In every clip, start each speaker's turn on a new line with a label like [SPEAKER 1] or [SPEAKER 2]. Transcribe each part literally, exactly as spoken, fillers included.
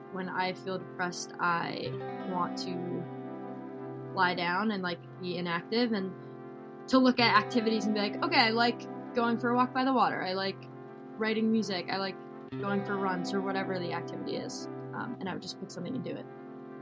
[SPEAKER 1] when I feel depressed, I want to lie down and like be inactive, and to look at activities and be like, okay, I like going for a walk by the water. I like writing music. I like going for runs or whatever the activity is. Um, and I would just pick something and do it.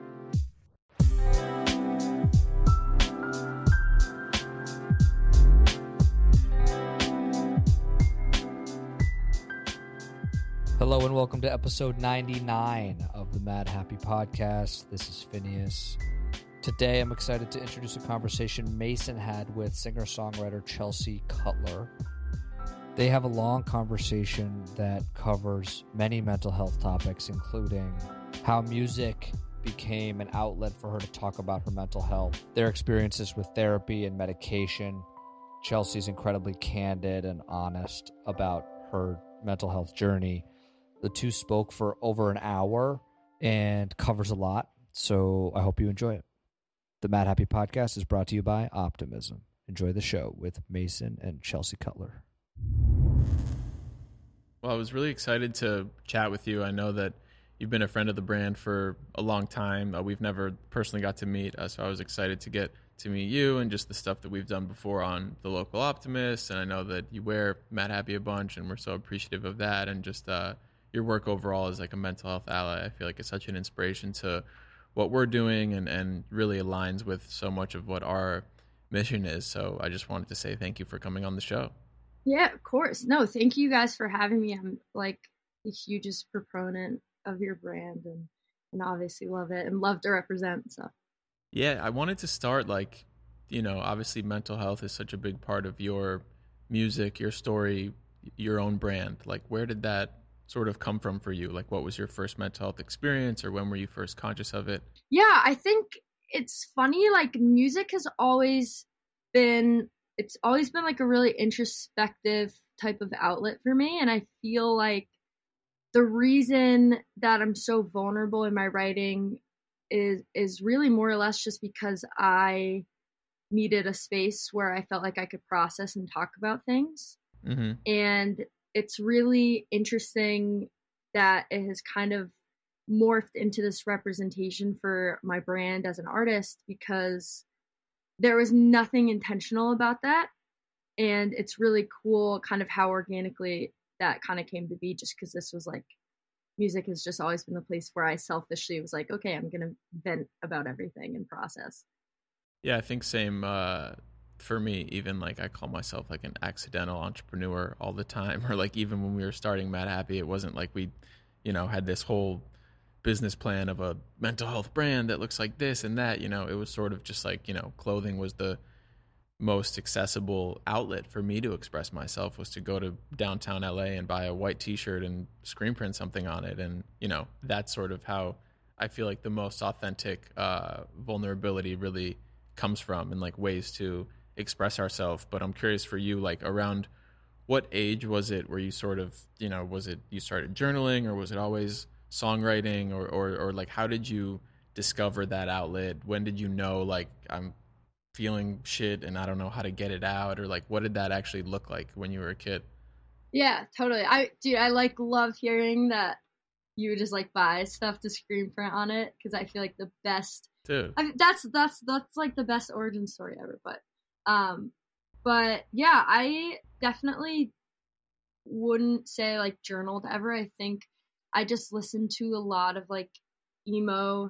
[SPEAKER 2] Hello and welcome to episode ninety-nine of the Mad Happy Podcast. This is Phineas. Today I'm excited to introduce a conversation Mason had with singer-songwriter Chelsea Cutler. They have a long conversation that covers many mental health topics, including how music became an outlet for her to talk about her mental health, their experiences with therapy and medication. Chelsea's incredibly candid and honest about her mental health journey. The two spoke for over an hour and covers a lot, so I hope you enjoy it. The Mad Happy Podcast is brought to you by Optimism. Enjoy the show with Mason and Chelsea Cutler.
[SPEAKER 3] Well, I was really excited to chat with you. I know that you've been a friend of the brand for a long time. Uh, we've never personally got to meet, uh, so I was excited to get to meet you and just the stuff that we've done before on the local Optimist. And I know that you wear Mad Happy a bunch, and we're so appreciative of that. And just uh, your work overall as like a mental health ally, I feel like it's such an inspiration to what we're doing, and, and really aligns with so much of what our mission is. So I just wanted to say thank you for coming on the show.
[SPEAKER 1] Yeah, of course. No, thank you guys for having me. I'm like the hugest proponent of your brand, and, and obviously love it and love to represent. So
[SPEAKER 3] yeah, I wanted to start like, you know, obviously mental health is such a big part of your music, your story, your own brand. Like, where did that sort of come from for you? Like, what was your first mental health experience, or when were you first conscious of it?
[SPEAKER 1] Yeah, I think it's funny, like music has always been, it's always been like a really introspective type of outlet for me. And I feel like the reason that I'm so vulnerable in my writing is, is really more or less just because I needed a space where I felt like I could process and talk about things. Mm-hmm. And it's really interesting that it has kind of morphed into this representation for my brand as an artist, because there was nothing intentional about that. And it's really cool kind of how organically that kind of came to be, just because this was like, music has just always been the place where I selfishly was like, okay, I'm going to vent about everything and process.
[SPEAKER 3] Yeah, I think same uh, for me. Even like I call myself like an accidental entrepreneur all the time, or like even when we were starting Mad Happy, it wasn't like we, you know, had this whole business plan of a mental health brand that looks like this and that. You know, it was sort of just like, you know, clothing was the most accessible outlet for me to express myself, was to go to downtown L A and buy a white t-shirt and screen print something on it. And, you know, that's sort of how I feel like the most authentic uh, vulnerability really comes from, and like ways to express ourselves. But I'm curious for you, like around what age was it where you sort of, you know, was it you started journaling, or was it always songwriting, or, or, or like how did you discover that outlet? When did you know like I'm feeling shit and I don't know how to get it out, or like what did that actually look like when you were a kid?
[SPEAKER 1] Yeah, totally. I dude, I like love hearing that you would just like buy stuff to screen print on it, because I feel like the best
[SPEAKER 3] dude
[SPEAKER 1] I mean, that's that's that's like the best origin story ever. But um but yeah, I definitely wouldn't say like journaled ever. I think I just listened to a lot of like emo,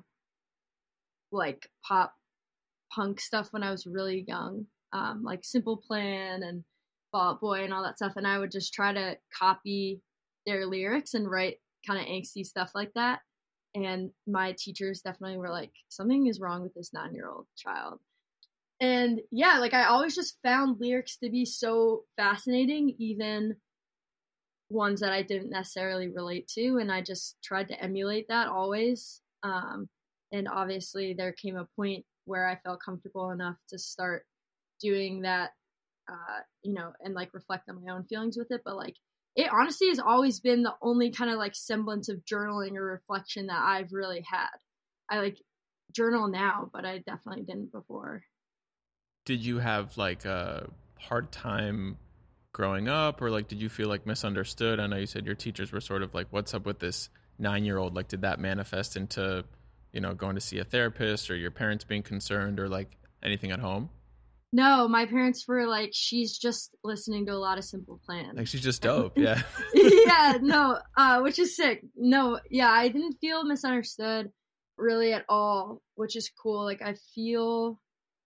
[SPEAKER 1] like pop punk stuff when I was really young, um, like Simple Plan and Fall Out Boy and all that stuff. And I would just try to copy their lyrics and write kind of angsty stuff like that. And my teachers definitely were like, something is wrong with this nine-year-old child. And yeah, like I always just found lyrics to be so fascinating, even ones that I didn't necessarily relate to. And I just tried to emulate that always. Um, and obviously there came a point where I felt comfortable enough to start doing that, uh, you know, and like reflect on my own feelings with it. But like, it honestly has always been the only kind of like semblance of journaling or reflection that I've really had. I like journal now, but I definitely didn't before.
[SPEAKER 3] Did you have like a hard time growing up, or like did you feel like misunderstood? I know you said your teachers were sort of like, what's up with this nine year old? Like, did that manifest into, you know, going to see a therapist or your parents being concerned or like anything at home?
[SPEAKER 1] No, my parents were like, she's just listening to a lot of Simple Plan.
[SPEAKER 3] Like, she's just dope. Yeah.
[SPEAKER 1] Yeah, no, uh, which is sick. No, yeah, I didn't feel misunderstood really at all, which is cool. Like, I feel,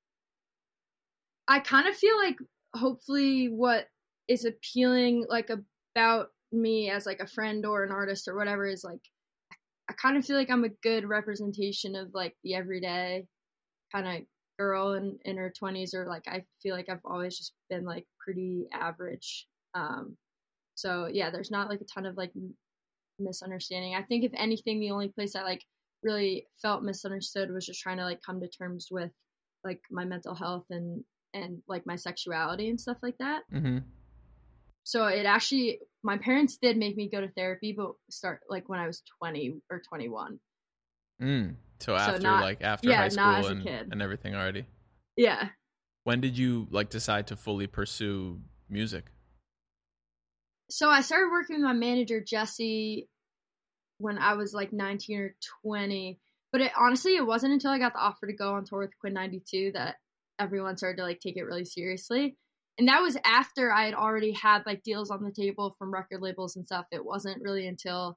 [SPEAKER 1] I kind of feel like hopefully what is appealing, like, about me as like a friend or an artist or whatever is like, I kind of feel like I'm a good representation of like the everyday kind of girl in, in her twenties, or like I feel like I've always just been like pretty average. Um, so yeah, there's not like a ton of like m- misunderstanding. I think if anything, the only place I like really felt misunderstood was just trying to like come to terms with like my mental health and and like my sexuality and stuff like that.
[SPEAKER 3] Mm-hmm.
[SPEAKER 1] So it actually, my parents did make me go to therapy, but start like when I was twenty or twenty-one.
[SPEAKER 3] Mm. So after
[SPEAKER 1] so not,
[SPEAKER 3] like after
[SPEAKER 1] yeah,
[SPEAKER 3] high school
[SPEAKER 1] not as a
[SPEAKER 3] and,
[SPEAKER 1] kid.
[SPEAKER 3] and everything already.
[SPEAKER 1] Yeah.
[SPEAKER 3] When did you like decide to fully pursue music?
[SPEAKER 1] So I started working with my manager, Jesse, when I was like nineteen or twenty. But it, honestly, it wasn't until I got the offer to go on tour with Quinn ninety-two that everyone started to like take it really seriously. And that was after I had already had like deals on the table from record labels and stuff. It wasn't really until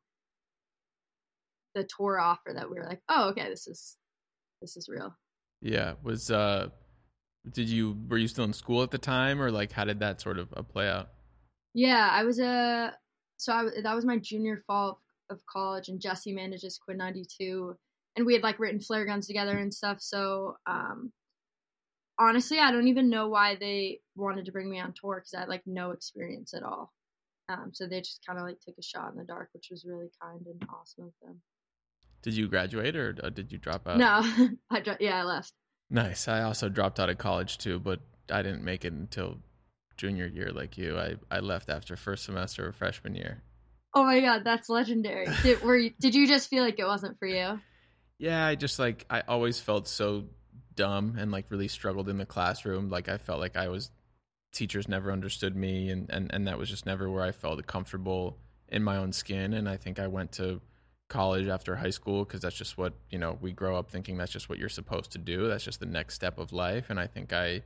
[SPEAKER 1] the tour offer that we were like, oh, okay, this is this is real.
[SPEAKER 3] Yeah. Was uh did you were you still in school at the time, or like how did that sort of uh, play out?
[SPEAKER 1] Yeah, I was a so I, that was my junior fall of college, and Jesse manages Quinn ninety-two, and we had like written Flare Guns together and stuff. So um honestly, I don't even know why they wanted to bring me on tour, because I had like no experience at all. Um, so they just kind of like took a shot in the dark, which was really kind and awesome of them.
[SPEAKER 3] Did you graduate or uh, did you drop out?
[SPEAKER 1] No, I dro- yeah, I left.
[SPEAKER 3] Nice. I also dropped out of college too, but I didn't make it until junior year like you. I, I left after first semester of freshman year.
[SPEAKER 1] Oh my god, that's legendary. Did, were you, did you just feel like it wasn't for you?
[SPEAKER 3] Yeah, I just like I always felt so dumb and like really struggled in the classroom. Like I felt like I was teachers never understood me, and, and, and that was just never where I felt comfortable in my own skin. And I think I went to college after high school because that's just what, you know, we grow up thinking that's just what you're supposed to do. That's just the next step of life. And I think I,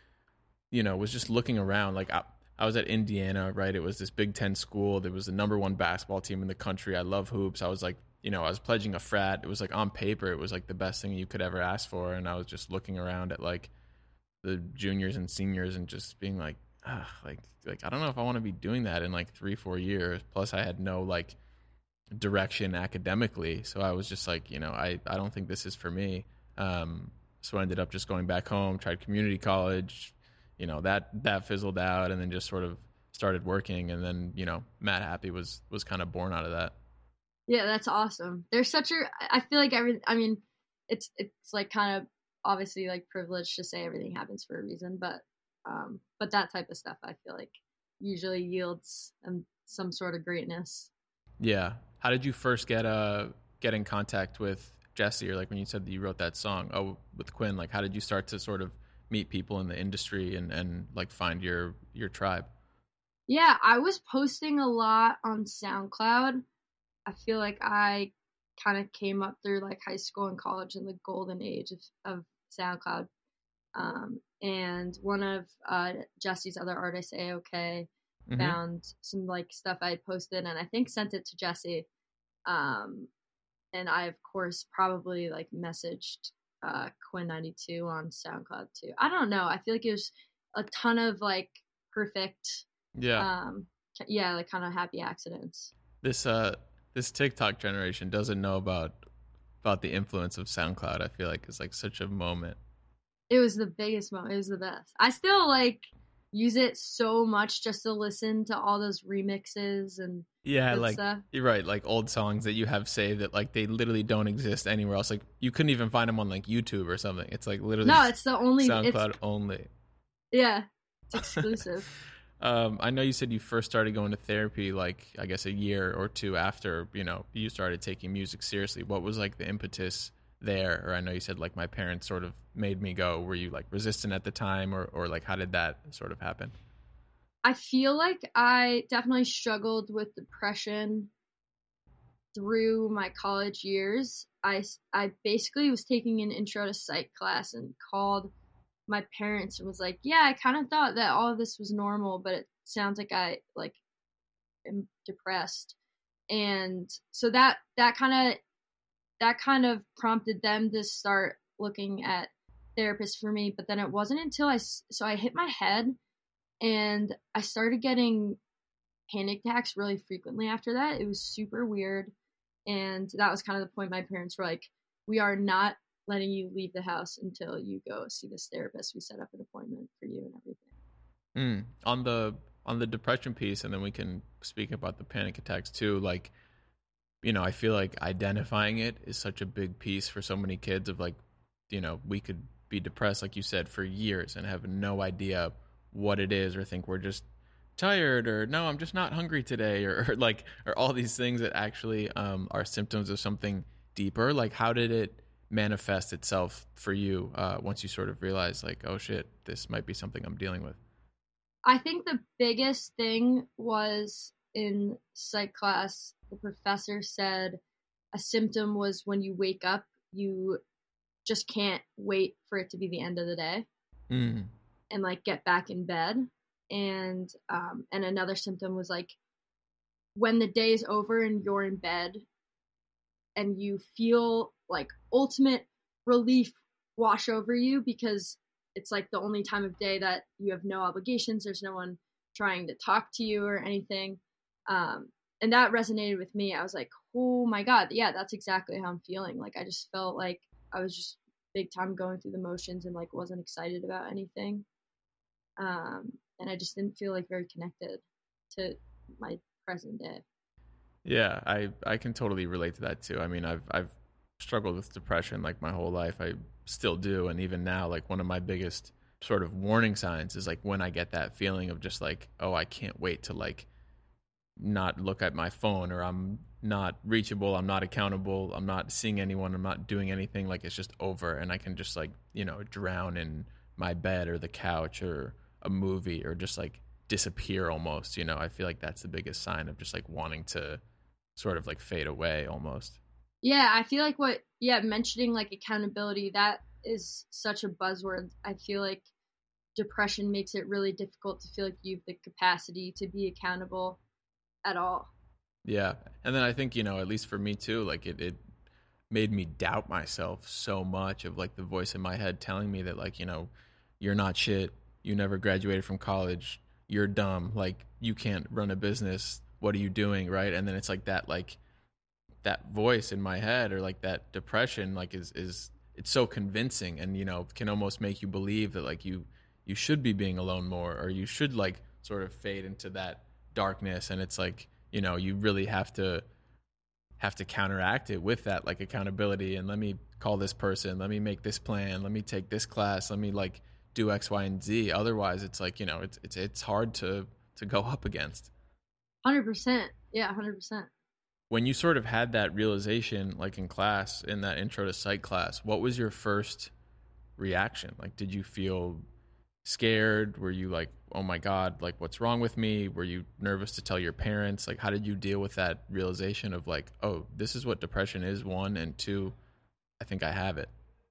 [SPEAKER 3] you know, was just looking around. Like I, I was at Indiana, right? It was this Big Ten school. There was the number one basketball team in the country. I love hoops. I was like, you know, I was pledging a frat. It was like on paper, it was like the best thing you could ever ask for. And I was just looking around at like the juniors and seniors and just being like, ah, like, like, I don't know if I want to be doing that in like three, four years. Plus I had no like direction academically. So I was just like, you know, I, I don't think this is for me. Um, so I ended up just going back home, tried community college, you know, that, that fizzled out, and then just sort of started working. And then, you know, Mad Happy was, was kind of born out of that.
[SPEAKER 1] Yeah, that's awesome. There's such a, I feel like every, I mean, it's, it's like kind of obviously like privileged to say everything happens for a reason, but, um, but that type of stuff I feel like usually yields um, some sort of greatness.
[SPEAKER 3] Yeah. How did you first get, uh, get in contact with Jesse, or like when you said that you wrote that song, oh, with Quinn, like how did you start to sort of meet people in the industry and, and like find your, your tribe?
[SPEAKER 1] Yeah, I was posting a lot on SoundCloud. I feel like I kind of came up through like high school and college in the golden age of, of SoundCloud. Um, and one of uh, Jesse's other artists, A O K, mm-hmm. found some like stuff I had posted, and I think sent it to Jesse. Um, and I, of course, probably like messaged uh, Quinn ninety-two on SoundCloud too. I don't know. I feel like it was a ton of like perfect,
[SPEAKER 3] yeah,
[SPEAKER 1] um, yeah, like kind of happy accidents.
[SPEAKER 3] This uh. This TikTok generation doesn't know about about the influence of SoundCloud. I feel like it's like such a moment.
[SPEAKER 1] It was the biggest moment. It was the best. I still like use it so much just to listen to all those remixes and
[SPEAKER 3] yeah, like
[SPEAKER 1] stuff.
[SPEAKER 3] You're right, like old songs that you have saved that like they literally don't exist anywhere else. Like you couldn't even find them on like YouTube or something. It's like literally
[SPEAKER 1] no, it's the only
[SPEAKER 3] SoundCloud
[SPEAKER 1] it's,
[SPEAKER 3] only.
[SPEAKER 1] Yeah, it's exclusive.
[SPEAKER 3] Um, I know you said you first started going to therapy, like, I guess a year or two after, you know, you started taking music seriously. What was like the impetus there? Or I know you said like my parents sort of made me go. Were you like resistant at the time, or, or like how did that sort of happen?
[SPEAKER 1] I feel like I definitely struggled with depression through my college years, I, I basically was taking an intro to psych class and called my parents and was like, yeah, I kind of thought that all of this was normal, but it sounds like I like am depressed. And so that, that kind of, that kind of prompted them to start looking at therapists for me. But then it wasn't until I, so I hit my head and I started getting panic attacks really frequently after that. It was super weird. And that was kind of the point my parents were like, we are not letting you leave the house until you go see this therapist. We set up an appointment for you and everything.
[SPEAKER 3] Mm. On the on the depression piece, and then we can speak about the panic attacks too. Like, you know, I feel like identifying it is such a big piece for so many kids of like, you know, we could be depressed, like you said, for years and have no idea what it is or think we're just tired or no, I'm just not hungry today or, or like, or all these things that actually um, are symptoms of something deeper. Like, how did it manifest itself for you uh, once you sort of realized like, oh shit, this might be something I'm dealing with?
[SPEAKER 1] I think the biggest thing was in psych class, the professor said a symptom was when you wake up, you just can't wait for it to be the end of the day
[SPEAKER 3] mm.
[SPEAKER 1] and like get back in bed. And um, and another symptom was like when the day is over and you're in bed and you feel like ultimate relief wash over you because it's like the only time of day that you have no obligations. There's no one trying to talk to you or anything. Um, and that resonated with me. I was like, oh my God, yeah, that's exactly how I'm feeling. Like, I just felt like I was just big time going through the motions and like wasn't excited about anything. Um, and I just didn't feel like very connected to my present day.
[SPEAKER 3] Yeah, I, I can totally relate to that too. I mean, I've, I've struggled with depression like my whole life. I still do. And even now, like one of my biggest sort of warning signs is like when I get that feeling of just like, oh, I can't wait to like not look at my phone, or I'm not reachable, I'm not accountable, I'm not seeing anyone, I'm not doing anything, like it's just over and I can just like, you know, drown in my bed or the couch or a movie or just like disappear almost, you know. I feel like that's the biggest sign of just like wanting to sort of like fade away almost.
[SPEAKER 1] Yeah, I feel like what, yeah, mentioning like accountability, that is such a buzzword. I feel like depression makes it really difficult to feel like you have the capacity to be accountable at all.
[SPEAKER 3] Yeah. And then I think, you know, at least for me too, like it, it made me doubt myself so much of like the voice in my head telling me that like, you know, you're not shit. You never graduated from college. You're dumb. Like you can't run a business. What are you doing? Right. And then it's like that, like that voice in my head or like that depression, like is, is it's so convincing and, you know, can almost make you believe that like you, you should be being alone more, or you should like sort of fade into that darkness. And it's like, you know, you really have to have to counteract it with that like accountability and let me call this person, let me make this plan, let me take this class, let me like do X, Y, and Z. Otherwise it's like, you know, it's it's it's hard to to go up against.
[SPEAKER 1] one hundred percent. Yeah, one hundred percent.
[SPEAKER 3] When you sort of had that realization like in class, in that intro to psych class, what was your first reaction? Like, did you feel scared? Were you like, oh my God, like what's wrong with me? Were you nervous to tell your parents? Like, how did you deal with that realization of like, oh, this is what depression is, one, and two, I think I have it?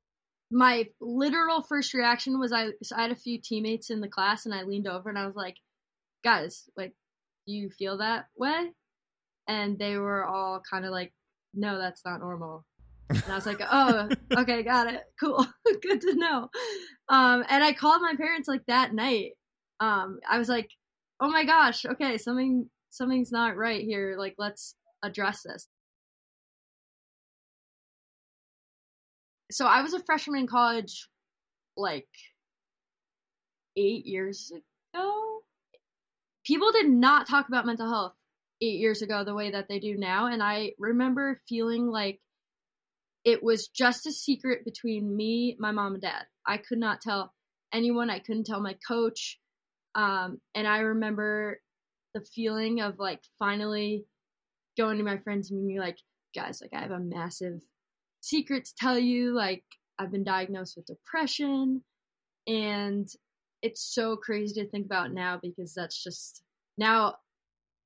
[SPEAKER 1] My literal first reaction was I, so I had a few teammates in the class and I leaned over and I was like, guys, like, do you feel that way? And they were all kind of like, no, that's not normal. And I was like, oh, okay, got it. Cool. Good to know. Um, and I called my parents like that night. Um, I was like, oh my gosh, okay, something, something's not right here. Like, let's address this. So I was a freshman in college, like eight years ago. People did not talk about mental health eight years ago the way that they do now. And I remember feeling like it was just a secret between me, my mom, and dad. I could not tell anyone. I couldn't tell my coach. Um, and I remember the feeling of like finally going to my friends and being like, guys, like I have a massive secret to tell you. Like I've been diagnosed with depression. And it's so crazy to think about now because that's just now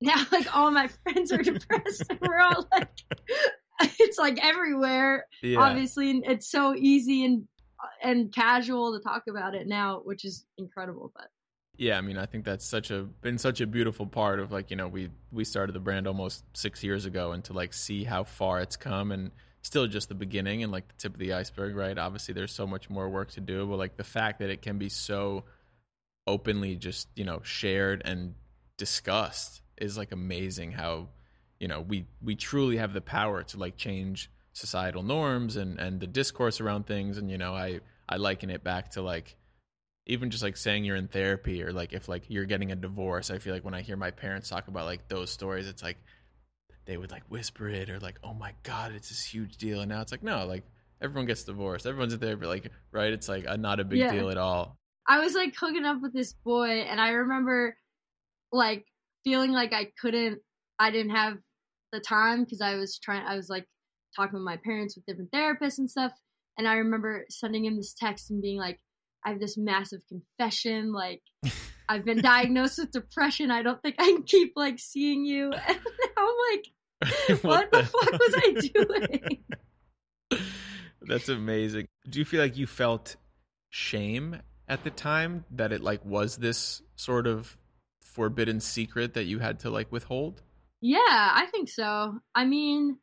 [SPEAKER 1] now like all my friends are depressed and we're all like, it's like everywhere.
[SPEAKER 3] Yeah.
[SPEAKER 1] Obviously, it's so easy and and casual to talk about it now, which is incredible. But
[SPEAKER 3] yeah, I mean, I think that's such a been such a beautiful part of like, you know, we we started the brand almost six years ago, and to like see how far it's come, and still just the beginning and like the tip of the iceberg, right? Obviously, there's so much more work to do, but like the fact that it can be so openly just, you know, shared and discussed is like amazing. How, you know, we we truly have the power to like change societal norms and and the discourse around things. And you know, I I liken it back to like even just like saying you're in therapy, or like if like you're getting a divorce. I feel like when I hear my parents talk about like those stories, it's like they would like whisper it, or like, oh my God, it's this huge deal. And now it's like, no, like everyone gets divorced, everyone's in therapy, like, right? It's like a, not a big
[SPEAKER 1] yeah.
[SPEAKER 3] deal at all.
[SPEAKER 1] I was like hooking up with this boy, and I remember like feeling like I couldn't, I didn't have the time because I was trying, I was like talking with my parents with different therapists and stuff. And I remember sending him this text and being like, I have this massive confession. Like, I've been diagnosed with depression. I don't think I can keep like seeing you. And now I'm like, what, what the, the fuck was I doing?
[SPEAKER 3] That's amazing. Do you feel like you felt shame at the time that it like was this sort of forbidden secret that you had to like withhold?
[SPEAKER 1] Yeah, I think so. I mean,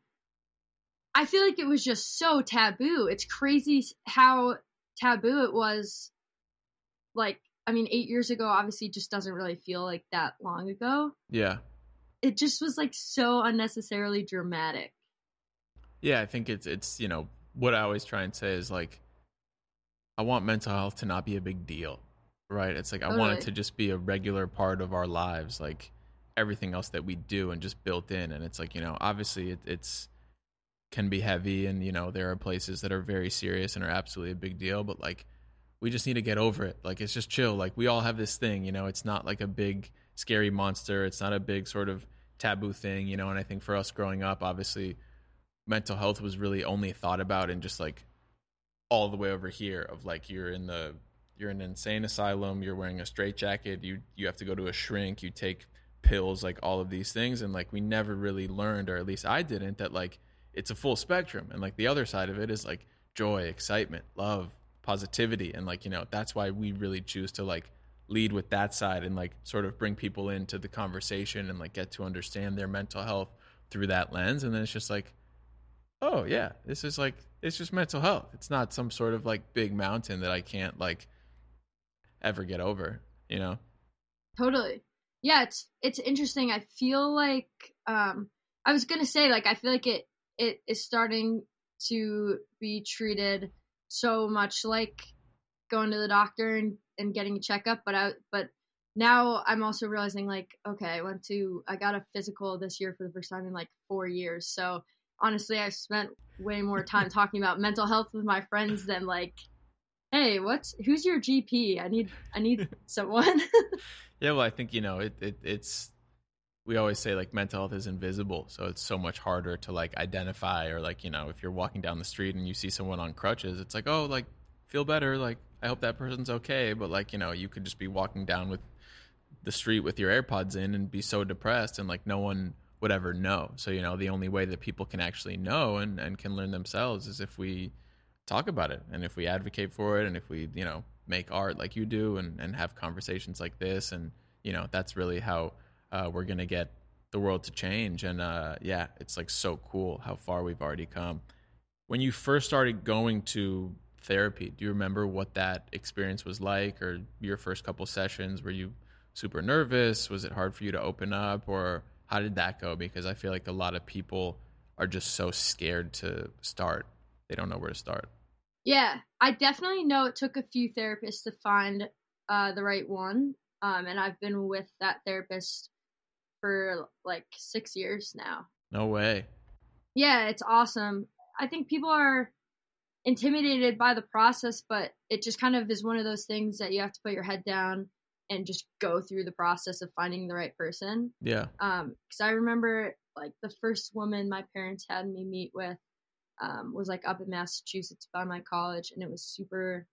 [SPEAKER 1] I feel like it was just so taboo. It's crazy how taboo it was. Like, I mean, eight years ago obviously just doesn't really feel like that long ago.
[SPEAKER 3] Yeah.
[SPEAKER 1] It just was like so unnecessarily dramatic.
[SPEAKER 3] Yeah, I think it's it's you know, what I always try and say is like, I want mental health to not be a big deal, right? It's like, I
[SPEAKER 1] Totally.
[SPEAKER 3] want it to just be a regular part of our lives, like everything else that we do, and just built in. And it's like, you know, obviously it, it's can be heavy, and you know, there are places that are very serious and are absolutely a big deal, but like, we just need to get over it. Like, it's just chill. Like, we all have this thing, you know, it's not like a big scary monster. It's not a big sort of taboo thing, you know? And I think for us growing up, obviously mental health was really only thought about in just like all the way over here of like, you're in the, you're in an insane asylum, you're wearing a straitjacket, you, you have to go to a shrink, you take pills, like all of these things. And like, we never really learned, or at least I didn't, that like, it's a full spectrum. And like the other side of it is like joy, excitement, love, positivity. And like, you know, that's why we really choose to like lead with that side, and like sort of bring people into the conversation and like get to understand their mental health through that lens. And then it's just like, oh yeah, this is like, it's just mental health. It's not some sort of like big mountain that I can't like ever get over, you know?
[SPEAKER 1] Totally. Yeah, it's it's interesting. I feel like um I was gonna say, like, I feel like it it is starting to be treated so much like going to the doctor and, and getting a checkup, but I but now I'm also realizing, like, okay, I went to I got a physical this year for the first time in like four years. So honestly, I've spent way more time talking about mental health with my friends than like, hey, what's who's your G P? I need I need someone.
[SPEAKER 3] Yeah, well, I think, you know, it, it it's we always say like mental health is invisible, so it's so much harder to like identify, or like, you know, if you're walking down the street and you see someone on crutches, it's like, oh, like, feel better, like, I hope that person's okay. But like, you know, you could just be walking down with the street with your AirPods in and be so depressed, and like no one would ever know. So, you know, the only way that people can actually know and, and can learn themselves is if we talk about it, and if we advocate for it, and if we, you know, make art like you do, and, and have conversations like this. And, you know, that's really how uh, we're going to get the world to change. And uh, yeah, it's like so cool how far we've already come. When you first started going to therapy, do you remember what that experience was like, or your first couple sessions? Were you super nervous? Was it hard for you to open up, or how did that go? Because I feel like a lot of people are just so scared to start. They don't know where to start.
[SPEAKER 1] Yeah, I definitely know it took a few therapists to find uh, the right one. Um, and I've been with that therapist for like six years now.
[SPEAKER 3] No way.
[SPEAKER 1] Yeah, it's awesome. I think people are intimidated by the process, but it just kind of is one of those things that you have to put your head down and just go through the process of finding the right person.
[SPEAKER 3] Yeah.
[SPEAKER 1] Um, because I remember like the first woman my parents had me meet with um, was like up in Massachusetts by my college, and it was super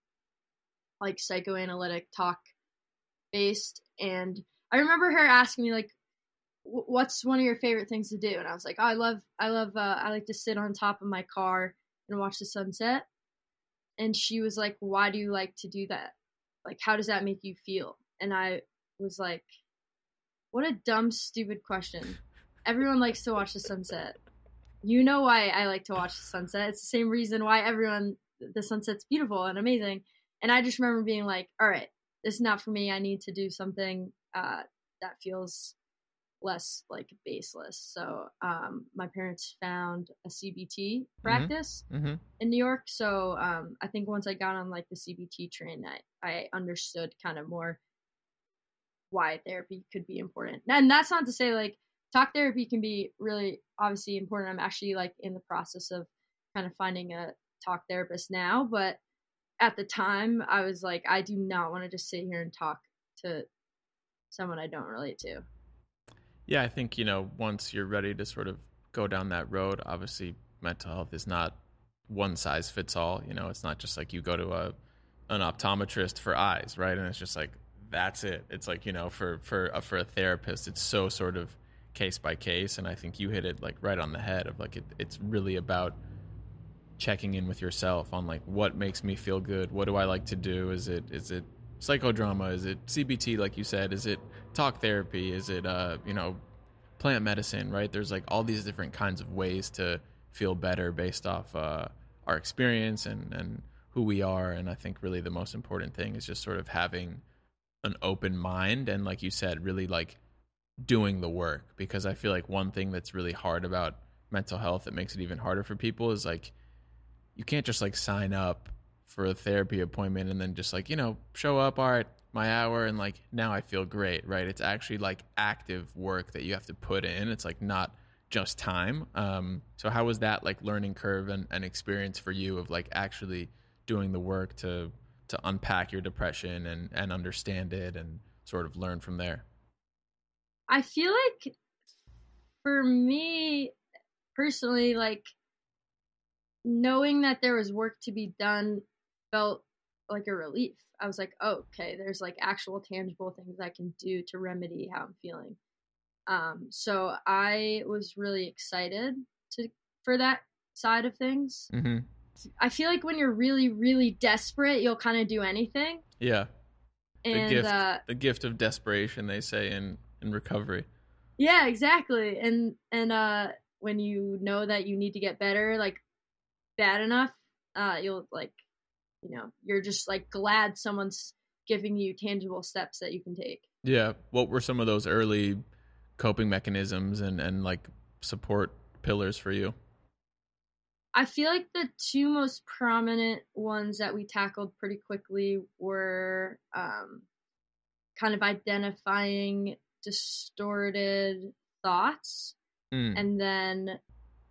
[SPEAKER 1] like psychoanalytic talk based. And I remember her asking me like, what's one of your favorite things to do? And I was like, oh, I love, I love, uh, I like to sit on top of my car and watch the sunset. And she was like, why do you like to do that? Like, how does that make you feel? And I was like, what a dumb, stupid question. Everyone likes to watch the sunset. You know why I like to watch the sunset. It's the same reason why everyone, the sunset's beautiful and amazing. And I just remember being like, all right, this is not for me. I need to do something uh, that feels less like baseless. So um, my parents found a C B T practice
[SPEAKER 3] mm-hmm. Mm-hmm.
[SPEAKER 1] in New York. So um, I think once I got on like the C B T train, I, I understood kind of more why therapy could be important. And that's not to say like talk therapy can be really obviously important. I'm actually like in the process of kind of finding a talk therapist now, but at the time I was like, I do not want to just sit here and talk to someone I don't relate to.
[SPEAKER 3] Yeah, I think, you know, once you're ready to sort of go down that road, obviously mental health is not one size fits all. You know, it's not just like you go to a an optometrist for eyes, right? And it's just like, that's it. It's like, you know, for for a, for a therapist, it's so sort of case by case. And I think you hit it like right on the head of like, it, it's really about checking in with yourself on like, what makes me feel good? What do I like to do? Is it is it psychodrama? Is it C B T, like you said? Is it talk therapy? Is it, uh, you know, plant medicine, right? There's like all these different kinds of ways to feel better based off uh, our experience and, and who we are. And I think really the most important thing is just sort of having an open mind and, like you said, really like doing the work. Because I feel like one thing that's really hard about mental health that makes it even harder for people is like, you can't just like sign up for a therapy appointment and then just like, you know, show up, all right, my hour, and like now I feel great, right? It's actually like active work that you have to put in. It's like not just time. Um, so how was that like learning curve and, and experience for you of like actually doing the work to to unpack your depression and, and understand it and sort of learn from there?
[SPEAKER 1] I feel like for me personally, like knowing that there was work to be done felt like a relief. I was like, oh, okay, there's like actual tangible things I can do to remedy how I'm feeling. Um, so I was really excited to for that side of things.
[SPEAKER 3] Mm-hmm.
[SPEAKER 1] I feel like when you're really, really desperate, you'll kind of do anything.
[SPEAKER 3] Yeah.
[SPEAKER 1] And
[SPEAKER 3] the gift,
[SPEAKER 1] uh,
[SPEAKER 3] the gift of desperation, they say in, in recovery.
[SPEAKER 1] Yeah, exactly. And and uh, when you know that you need to get better, like bad enough, uh, you'll like, you know, you're just like glad someone's giving you tangible steps that you can take.
[SPEAKER 3] Yeah. What were some of those early coping mechanisms and, and like support pillars for you?
[SPEAKER 1] I feel like the two most prominent ones that we tackled pretty quickly were um, kind of identifying distorted thoughts
[SPEAKER 3] mm.
[SPEAKER 1] and then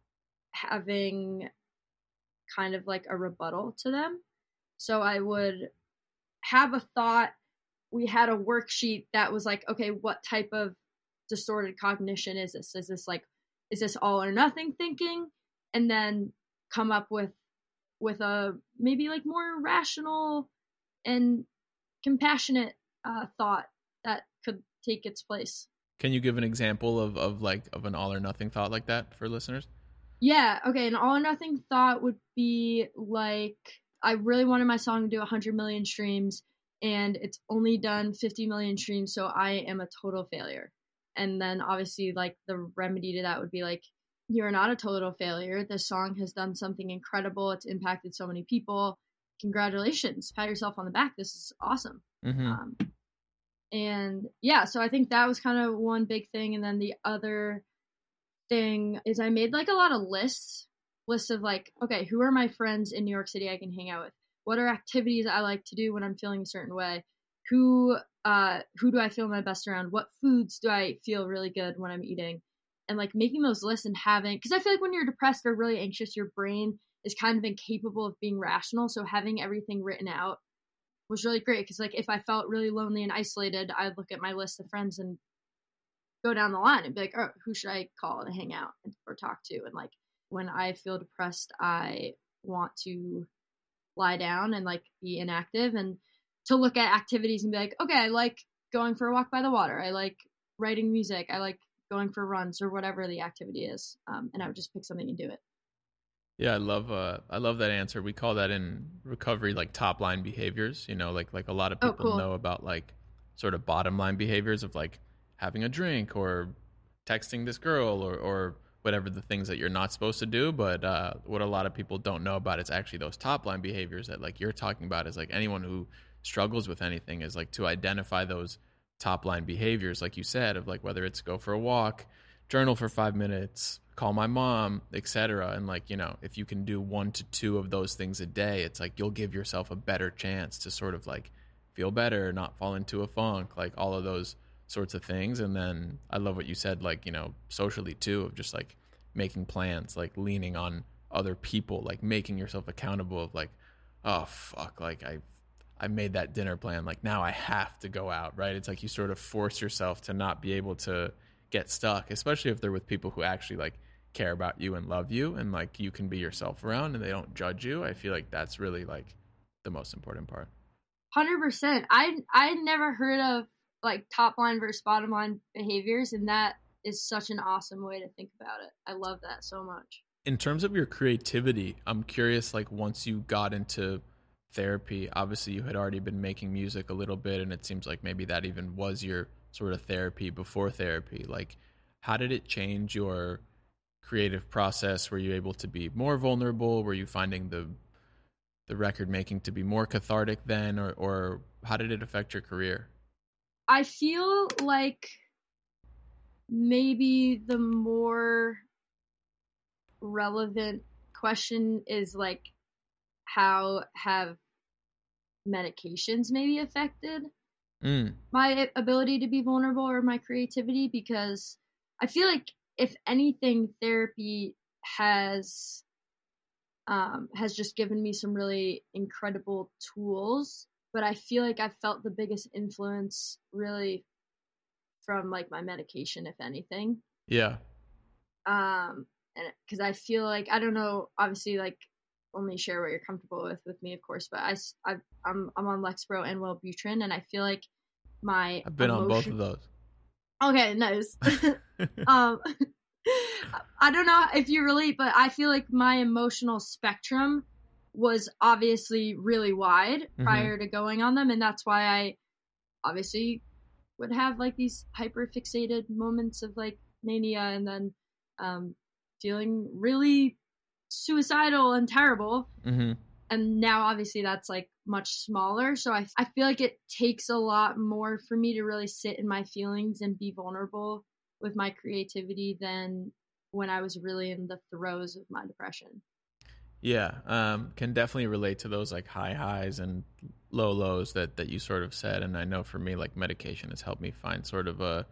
[SPEAKER 1] having kind of like a rebuttal to them. So I would have a thought. We had a worksheet that was like, okay, what type of distorted cognition is this? Is this like, is this all or nothing thinking? And then come up with, with a maybe like more rational and compassionate uh, thought that could take its place.
[SPEAKER 3] Can you give an example of, of like, of an all or nothing thought like that for listeners?
[SPEAKER 1] Yeah. Okay. An all or nothing thought would be like, I really wanted my song to do one hundred million streams and it's only done fifty million streams. So I am a total failure. And then obviously like the remedy to that would be like, you're not a total failure. This song has done something incredible. It's impacted so many people. Congratulations. Pat yourself on the back. This is awesome.
[SPEAKER 3] Mm-hmm.
[SPEAKER 1] Um, and yeah, so I think that was kind of one big thing. And then the other thing is I made like a lot of lists, lists of like, okay, who are my friends in New York City I can hang out with? What are activities I like to do when I'm feeling a certain way? Who, uh, who do I feel my best around? What foods do I feel really good when I'm eating? And like making those lists and having, because I feel like when you're depressed or really anxious, your brain is kind of incapable of being rational. So having everything written out was really great. Because like if I felt really lonely and isolated, I'd look at my list of friends and go down the line and be like, oh, who should I call and hang out or talk to? And like when I feel depressed, I want to lie down and like be inactive and to look at activities and be like, okay, I like going for a walk by the water. I like writing music. I like going for runs or whatever the activity is. Um, and I would just pick something and do it.
[SPEAKER 3] Yeah, I love uh I love that answer. We call that in recovery like top line behaviors, you know, like like a lot of
[SPEAKER 1] Oh,
[SPEAKER 3] people
[SPEAKER 1] cool.
[SPEAKER 3] know about like sort of bottom line behaviors of like having a drink or texting this girl or or whatever the things that you're not supposed to do, but uh what a lot of people don't know about is actually those top line behaviors that like you're talking about is like anyone who struggles with anything is like to identify those top line behaviors like you said of like whether it's go for a walk, journal for five minutes, call my mom, et cetera. And like, you know, if you can do one to two of those things a day, it's like you'll give yourself a better chance to sort of like feel better, not fall into a funk, like all of those sorts of things. And then I love what you said, like, you know, socially too, of just like making plans, like leaning on other people, like making yourself accountable of like, oh fuck, like I I made that dinner plan, like now I have to go out, right? It's like you sort of force yourself to not be able to get stuck, especially if they're with people who actually like care about you and love you and like you can be yourself around and they don't judge you. I feel like that's really like the most important part.
[SPEAKER 1] one hundred percent. I I never heard of like top line versus bottom line behaviors, and that is such an awesome way to think about it. I love that so much.
[SPEAKER 3] In terms of your creativity, I'm curious, like once you got into therapy, obviously you had already been making music a little bit and it seems like maybe that even was your sort of therapy before therapy. Like how did it change your creative process? Were you able to be more vulnerable? Were you finding the the record making to be more cathartic then, or or how did it affect your career?
[SPEAKER 1] I feel like maybe the more relevant question is like how have medications maybe affected
[SPEAKER 3] Mm.
[SPEAKER 1] my ability to be vulnerable or my creativity, because I feel like if anything, therapy has um, has just given me some really incredible tools. But I feel like I felt the biggest influence really from like my medication, if anything.
[SPEAKER 3] Yeah.
[SPEAKER 1] Um, and because I feel like I don't know, obviously, like only share what you're comfortable with with me, of course. But I, I I'm I'm on Lexapro and Wellbutrin, and I feel like my
[SPEAKER 3] I've been
[SPEAKER 1] emotion-
[SPEAKER 3] on both of those.
[SPEAKER 1] Okay, nice. um, I don't know if you relate, but I feel like my emotional spectrum was obviously really wide
[SPEAKER 3] Mm-hmm.
[SPEAKER 1] prior to going on them, and that's why I obviously would have like these hyper fixated moments of like mania, and then um, feeling really suicidal and terrible.
[SPEAKER 3] Mm-hmm.
[SPEAKER 1] And now obviously that's like much smaller. So I, I feel like it takes a lot more for me to really sit in my feelings and be vulnerable with my creativity than when I was really in the throes of my depression.
[SPEAKER 3] Yeah, um, can definitely relate to those like high highs and low lows that, that you sort of said. And I know for me, like medication has helped me find sort of a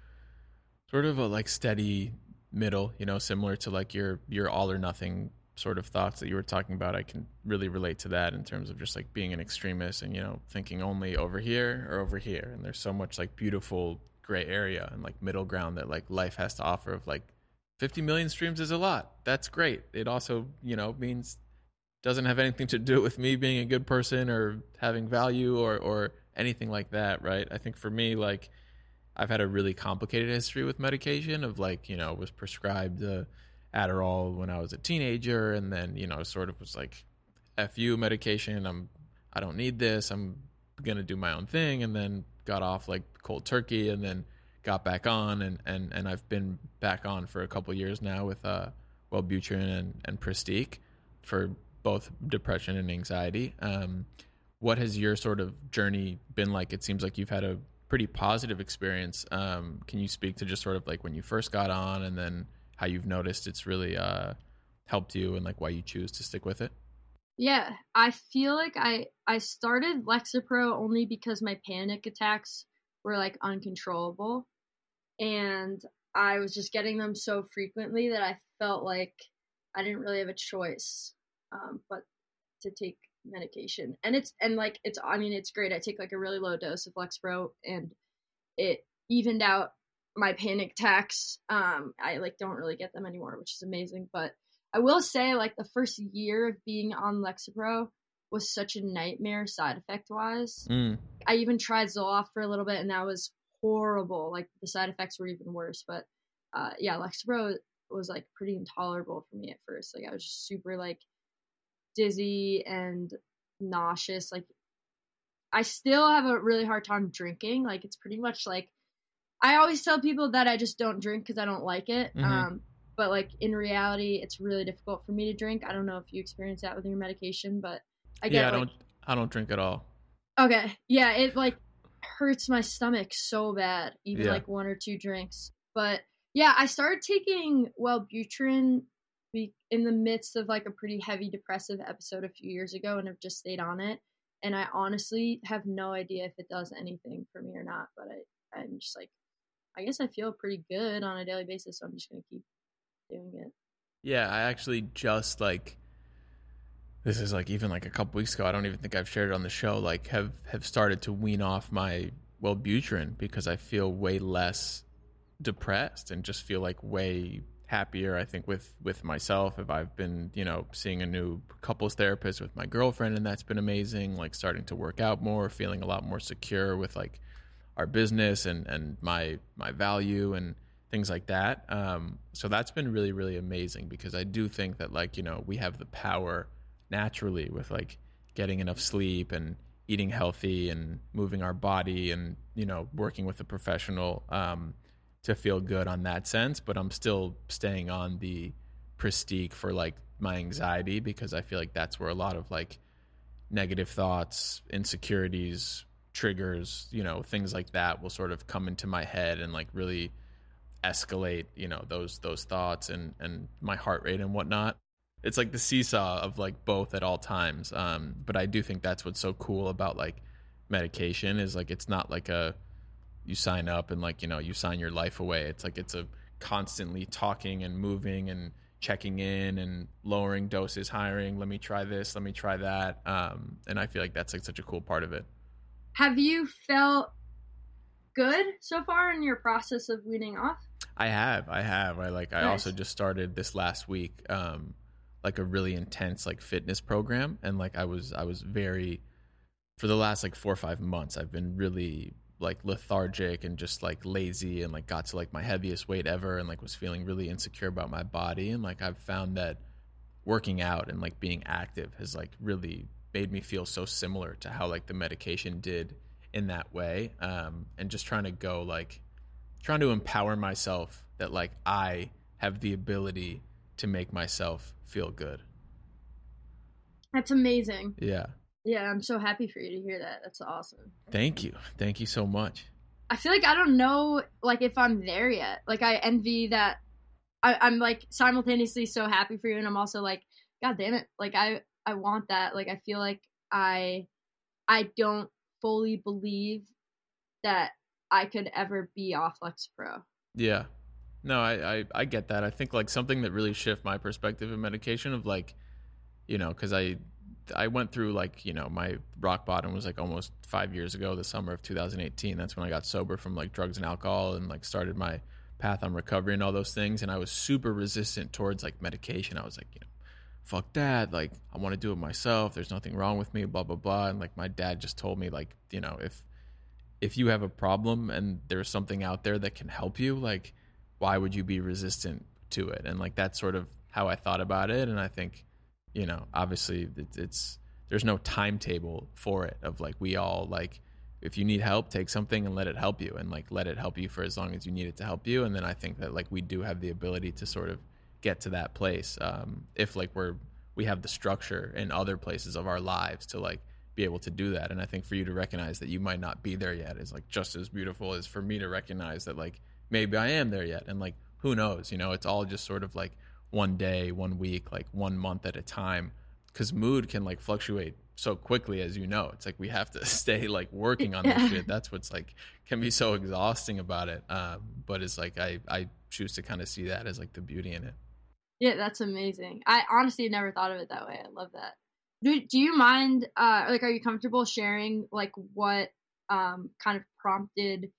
[SPEAKER 3] sort of a like steady middle, you know, similar to like your your all or nothing sort of thoughts that you were talking about. I can really relate to that in terms of just like being an extremist and, you know, thinking only over here or over here. And there's so much like beautiful gray area and like middle ground that like life has to offer of like fifty million streams is a lot. That's great. It also, you know, means doesn't have anything to do with me being a good person or having value or, or anything like that, right? I think for me, like I've had a really complicated history with medication of like, you know, was prescribed uh, Adderall when I was a teenager, and then, you know, sort of was like, F you medication, I'm, I don't need this, I'm gonna do my own thing, and then got off like cold turkey, and then got back on, and, and, and I've been back on for a couple years now with uh, Wellbutrin and, and Pristiq for both depression and anxiety. Um, what has your sort of journey been like? It seems like you've had a pretty positive experience. Um, can you speak to just sort of like when you first got on, and then how you've noticed it's really uh, helped you, and like why you choose to stick with it?
[SPEAKER 1] Yeah, I feel like I, I started Lexapro only because my panic attacks were like uncontrollable, and I was just getting them so frequently that I felt like I didn't really have a choice um, but to take medication. And it's and like it's I mean it's great. I take like a really low dose of Lexapro, and it evened out my panic attacks. Um, I like don't really get them anymore, which is amazing. But I will say, like the first year of being on Lexapro was such a nightmare side effect wise.
[SPEAKER 3] Mm.
[SPEAKER 1] I even tried Zoloft for a little bit, and that was horrible. Like the side effects were even worse. But uh, yeah, Lexapro was like pretty intolerable for me at first. Like I was just super like dizzy and nauseous. Like I still have a really hard time drinking. Like it's pretty much like, I always tell people that I just don't drink because I don't like it.
[SPEAKER 3] Mm-hmm.
[SPEAKER 1] Um, but like in reality, it's really difficult for me to drink. I don't know if you experience that with your medication, but I get
[SPEAKER 3] yeah, I
[SPEAKER 1] like,
[SPEAKER 3] don't, I don't drink at all.
[SPEAKER 1] Okay, yeah, it like hurts my stomach so bad, even
[SPEAKER 3] Yeah.
[SPEAKER 1] like one or two drinks. But yeah, I started taking Wellbutrin be- in the midst of like a pretty heavy depressive episode a few years ago, and have just stayed on it. And I honestly have no idea if it does anything for me or not. But I, I'm just like, I guess I feel pretty good on a daily basis, so I'm just gonna keep doing it.
[SPEAKER 3] Yeah, I actually just like, this is like even like a couple weeks ago, I don't even think I've shared it on the show, like have, have started to wean off my Wellbutrin because I feel way less depressed and just feel like way happier, I think, with, with myself. If I've been, you know, seeing a new couples therapist with my girlfriend, and that's been amazing, like starting to work out more, feeling a lot more secure with like our business and, and my, my value and things like that. Um, so that's been really, really amazing because I do think that like, you know, we have the power naturally with like getting enough sleep and eating healthy and moving our body and, you know, working with a professional, um, to feel good on that sense. But I'm still staying on the Pristiq for like my anxiety because I feel like that's where a lot of like negative thoughts, insecurities, triggers, you know, things like that will sort of come into my head and like really escalate, you know, those those thoughts and and my heart rate and whatnot. It's like the seesaw of like both at all times. Um, but I do think that's what's so cool about like medication is like it's not like a you sign up and like, you know, you sign your life away. It's like it's a constantly talking and moving and checking in and lowering doses, hiring, let me try this, let me try that. Um, and I feel like that's like such a cool part of it.
[SPEAKER 1] Have you felt good so far in your process of weaning off?
[SPEAKER 3] I have, I have. I like, I
[SPEAKER 1] Nice.
[SPEAKER 3] also just started this last week, um, like a really intense like fitness program. And like, I was, I was very, for the last like four or five months, I've been really like lethargic and just like lazy and like got to like my heaviest weight ever and like was feeling really insecure about my body. And like, I've found that working out and like being active has like really made me feel so similar to how like the medication did in that way. Um, and just trying to go like, trying to empower myself that like I have the ability to make myself feel good.
[SPEAKER 1] That's amazing.
[SPEAKER 3] Yeah.
[SPEAKER 1] Yeah, I'm so happy for you to hear that. That's awesome.
[SPEAKER 3] Thank you. Thank you so much.
[SPEAKER 1] I feel like I don't know like if I'm there yet. Like I envy that. I, I'm like simultaneously so happy for you, and I'm also like, God damn it. Like I, I want that. Like I feel like I I don't fully believe that I could ever be off Lexapro.
[SPEAKER 3] Yeah. No, I, I, I get that. I think like something that really shifted my perspective of medication of like, you know, because I I went through like, you know, my rock bottom was like almost five years ago, the summer of two thousand eighteen. That's when I got sober from like drugs and alcohol and like started my path on recovery and all those things. And I was super resistant towards like medication. I was like, you know, fuck that. Like, I want to do it myself. There's nothing wrong with me, blah, blah, blah. And like my dad just told me like, you know, if if you have a problem and there's something out there that can help you, like, why would you be resistant to it? And like that's sort of how I thought about it. And I think, you know, obviously it's, it's there's no timetable for it of like we all like if you need help, take something and let it help you and like let it help you for as long as you need it to help you. And then I think that like we do have the ability to sort of get to that place um, if like we're we have the structure in other places of our lives to like be able to do that. And I think for you to recognize that you might not be there yet is like just as beautiful as for me to recognize that like maybe I am there yet. And like who knows, you know, it's all just sort of like one day, one week, like one month at a time, because mood can like fluctuate so quickly, as you know. It's like we have to stay like working on
[SPEAKER 1] Yeah.
[SPEAKER 3] this shit. That's what's like can be so exhausting about it. Um, but it's like I I choose to kind of see that as like the beauty in it.
[SPEAKER 1] Yeah, that's amazing. I honestly never thought of it that way. I love that. Do Do you mind? Uh, like, are you comfortable sharing like what um kind of prompted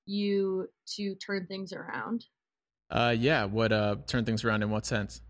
[SPEAKER 1] you to turn things around?
[SPEAKER 3] Uh, yeah. What uh turn things around in what sense?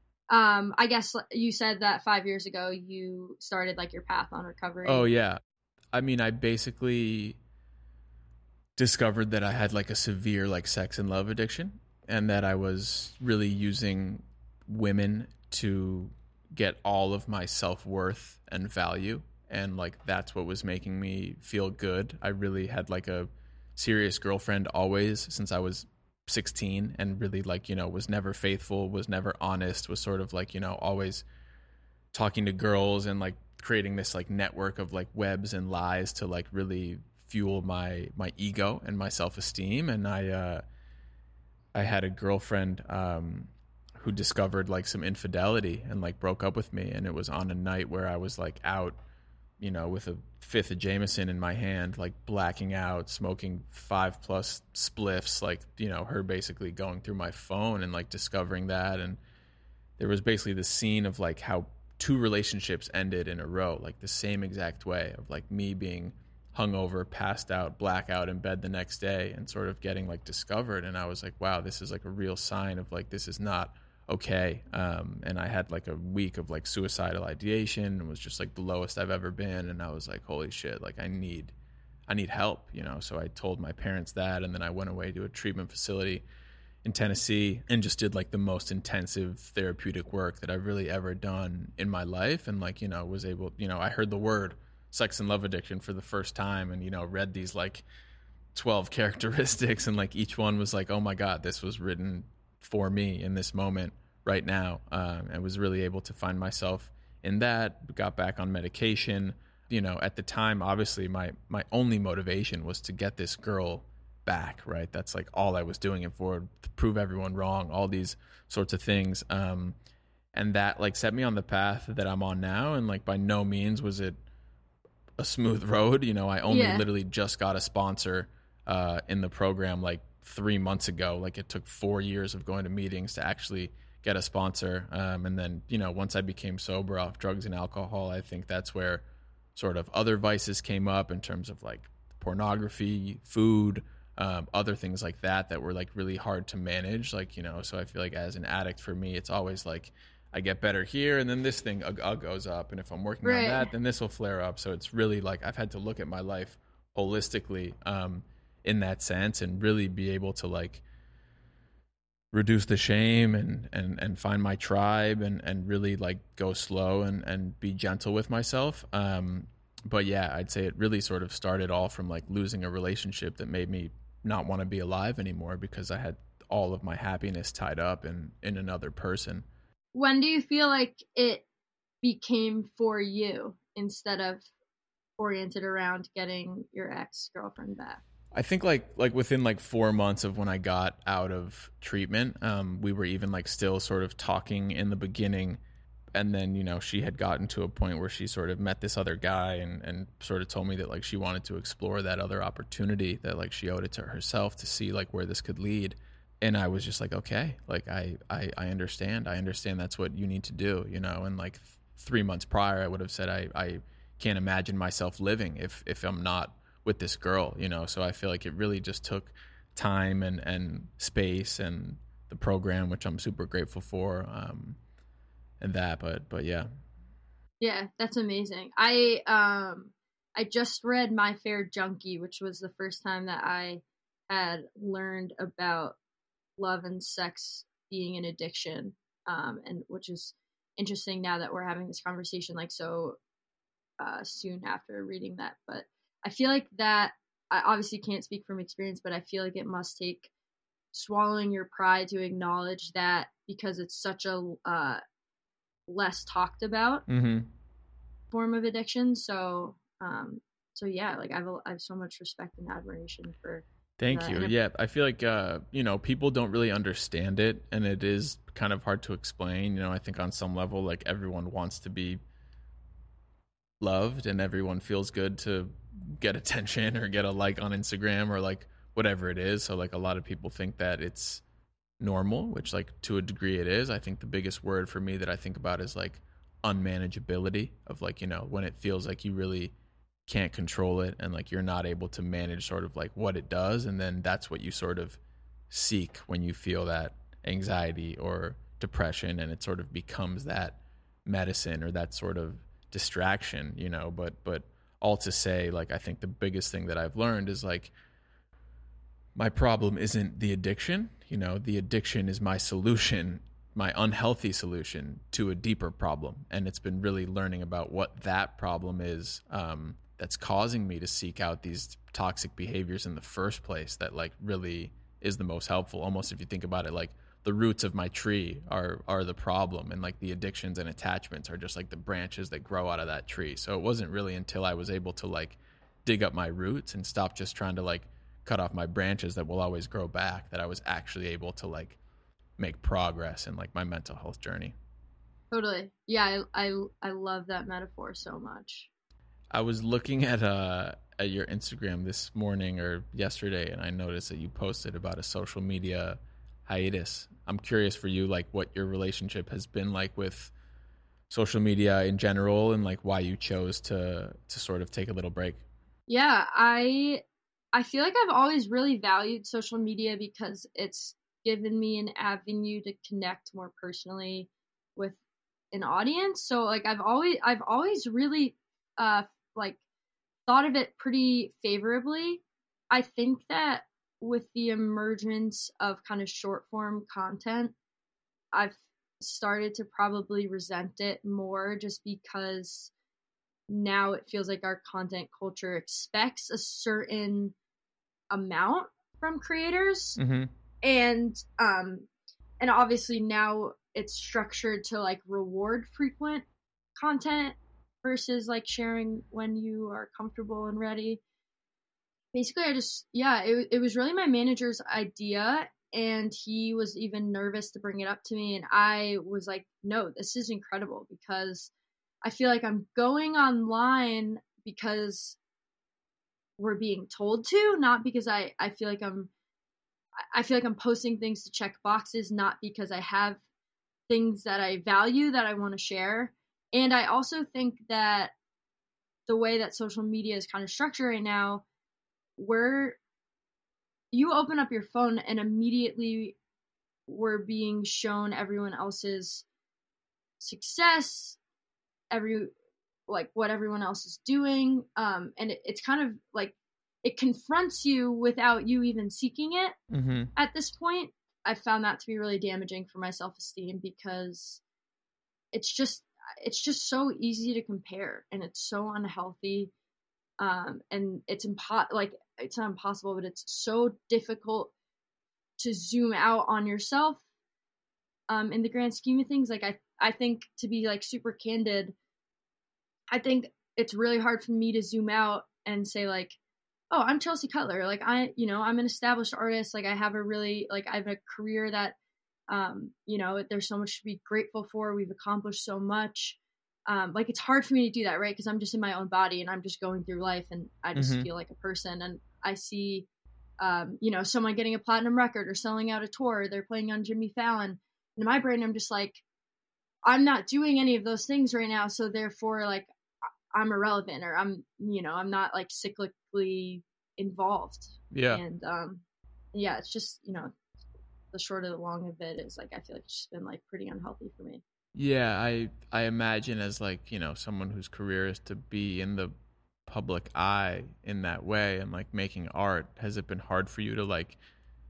[SPEAKER 1] Um, I guess you said that five years ago you started like your path on recovery.
[SPEAKER 3] Oh yeah. I mean, I basically discovered that I had like a severe like sex and love addiction. and that I was really using women to get all of my self-worth and value. And like, that's what was making me feel good. I really had like a serious girlfriend always since I was sixteen, and really like, you know, was never faithful, was never honest, was sort of like, you know, always talking to girls and like creating this like network of like webs and lies to like really fuel my, my ego and my self-esteem. And I, uh, I had a girlfriend, um, who discovered like some infidelity and like broke up with me. And it was on a night where I was like out, you know, with a fifth of Jameson in my hand, like blacking out, smoking five plus spliffs, like, you know, her basically going through my phone and like discovering that. And there was basically this scene of like how two relationships ended in a row, like the same exact way, of like me being hungover, passed out, blackout in bed the next day, and sort of getting like discovered. And I was like, wow, this is like a real sign of like, this is not okay. Um, and I had like a week of like suicidal ideation, and was just like the lowest I've ever been. And I was like, holy shit, like I need, I need help, you know? So I told my parents that, and then I went away to a treatment facility in Tennessee and just did like the most intensive therapeutic work that I've really ever done in my life. And like, you know, was able, you know, I heard the word sex and love addiction for the first time, and, you know, read these like twelve characteristics, and like each one was like, oh my God, this was written for me in this moment right now. Um, and was really able to find myself in that, got back on medication. You know, at the time, obviously my, my only motivation was to get this girl back, right? That's like all I was doing it for, to prove everyone wrong, all these sorts of things. Um, and that like set me on the path that I'm on now. And like, by no means was it a smooth road. You know, I only
[SPEAKER 1] Yeah.
[SPEAKER 3] literally just got a sponsor uh, in the program like three months ago. Like, it took four years of going to meetings to actually get a sponsor. Um, and then, you know, once I became sober off drugs and alcohol, I think that's where sort of other vices came up in terms of like pornography, food, um, other things like that, that were like really hard to manage. Like, you know, so I feel like as an addict, for me, it's always like, I get better here, and then this thing uh, uh, goes up. And if I'm working
[SPEAKER 1] Right.
[SPEAKER 3] on that, then this will flare up. So it's really like, I've had to look at my life holistically, um, in that sense, and really be able to like reduce the shame and, and, and find my tribe, and, and really like go slow and, and be gentle with myself. Um, but yeah, I'd say it really sort of started all from like losing a relationship that made me not want to be alive anymore, because I had all of my happiness tied up in, in another person.
[SPEAKER 1] When do you feel like it became for you instead of oriented around getting your ex-girlfriend back?
[SPEAKER 3] I think like like within like four months of when I got out of treatment, um, we were even like still sort of talking in the beginning. And then, you know, she had gotten to a point where she sort of met this other guy, and, and sort of told me that like she wanted to explore that other opportunity, that like she owed it to herself to see like where this could lead. And I was just like, okay, like I, I, I understand. I understand that's what you need to do, you know? And like th- three months prior, I would have said, I, I can't imagine myself living if, if I'm not with this girl, you know? So I feel like it really just took time and, and space and the program, which I'm super grateful for. Um, and that, but, but yeah.
[SPEAKER 1] Yeah, that's amazing. I, um, I just read My Fair Junkie, which was the first time that I had learned about love and sex being an addiction, um, and which is interesting now that we're having this conversation like so uh, soon after reading that. But I feel like that, I obviously can't speak from experience, but I feel like it must take swallowing your pride to acknowledge that, because it's such a uh, less talked about
[SPEAKER 3] Mm-hmm.
[SPEAKER 1] form of addiction. So, um, so yeah, like I have, a, I have so much respect and admiration for.
[SPEAKER 3] Thank
[SPEAKER 1] Uh,
[SPEAKER 3] you.
[SPEAKER 1] and if-
[SPEAKER 3] Yeah, I feel like, uh, you know, people don't really understand it, and it is kind of hard to explain. You know, I think on some level, like everyone wants to be loved, and everyone feels good to get attention or get a like on Instagram or like whatever it is. So like a lot of people think that it's normal, which like to a degree it is. I think the biggest word for me that I think about is like unmanageability, of like, you know, when it feels like you really can't control it, and like you're not able to manage sort of like what it does. And then that's what you sort of seek when you feel that anxiety or depression, and it sort of becomes that medicine or that sort of distraction, you know. But but all to say, like, I think the biggest thing that I've learned is like my problem isn't the addiction. You know, the addiction is my solution, my unhealthy solution to a deeper problem. And it's been really learning about what that problem is um, that's causing me to seek out these toxic behaviors in the first place that like really is the most helpful. Almost if you think about it, like the roots of my tree are are the problem, and like the addictions and attachments are just like the branches that grow out of that tree. So it wasn't really until I was able to like dig up my roots and stop just trying to like cut off my branches that will always grow back that I was actually able to like make progress in like my mental health journey.
[SPEAKER 1] Totally. Yeah, I I, I love that metaphor so much.
[SPEAKER 3] I was looking at uh at your Instagram this morning or yesterday, and I noticed that you posted about a social media hiatus. I'm curious for you, like what your relationship has been like with social media in general, and like why you chose to to sort of take a little break.
[SPEAKER 1] Yeah, I I feel like I've always really valued social media because it's given me an avenue to connect more personally with an audience. So like I've always I've always really uh like thought of it pretty favorably. I think that with the emergence of kind of short form content, I've started to probably resent it more just because now it feels like our content culture expects a certain amount from creators.
[SPEAKER 3] Mm-hmm.
[SPEAKER 1] And um and obviously now it's structured to like reward frequent content versus like sharing when you are comfortable and ready. Basically, I just, yeah, it, it was really my manager's idea, and he was even nervous to bring it up to me. And I was like, no, this is incredible because I feel like I'm going online because we're being told to, not because I, I feel like I'm, I feel like I'm posting things to check boxes, not because I have things that I value that I want to share. And I also think that the way that social media is kind of structured right now, where you open up your phone and immediately we're being shown everyone else's success, every like what everyone else is doing, um, and it, it's kind of like it confronts you without you even seeking it.
[SPEAKER 3] Mm-hmm.
[SPEAKER 1] At this point, I found that to be really damaging for my self-esteem because it's just it's just so easy to compare, and it's so unhealthy, um, and it's impo- like it's not impossible, but it's so difficult to zoom out on yourself um, in the grand scheme of things. Like I, I think to be like super candid, I think it's really hard for me to zoom out and say like, oh, I'm Chelsea Cutler. Like I, you know, I'm an established artist. Like I have a really, like I have a career that, um, you know, there's so much to be grateful for. We've accomplished so much. Um, like it's hard for me to do that, right? Because I'm just in my own body and I'm just going through life and I just
[SPEAKER 3] Mm-hmm.
[SPEAKER 1] feel like a person. And I see, um, you know, someone getting a platinum record or selling out a tour, or they're playing on Jimmy Fallon. And in my brain, I'm just like, I'm not doing any of those things right now. So therefore, like, I'm irrelevant, or I'm, you know, I'm not like cyclically involved.
[SPEAKER 3] Yeah.
[SPEAKER 1] And, um, yeah, it's just, you know, the short of the long of it is like, I feel like it's just been like pretty unhealthy for me.
[SPEAKER 3] Yeah, I I imagine as like, you know, someone whose career is to be in the public eye in that way and like making art, has it been hard for you to like,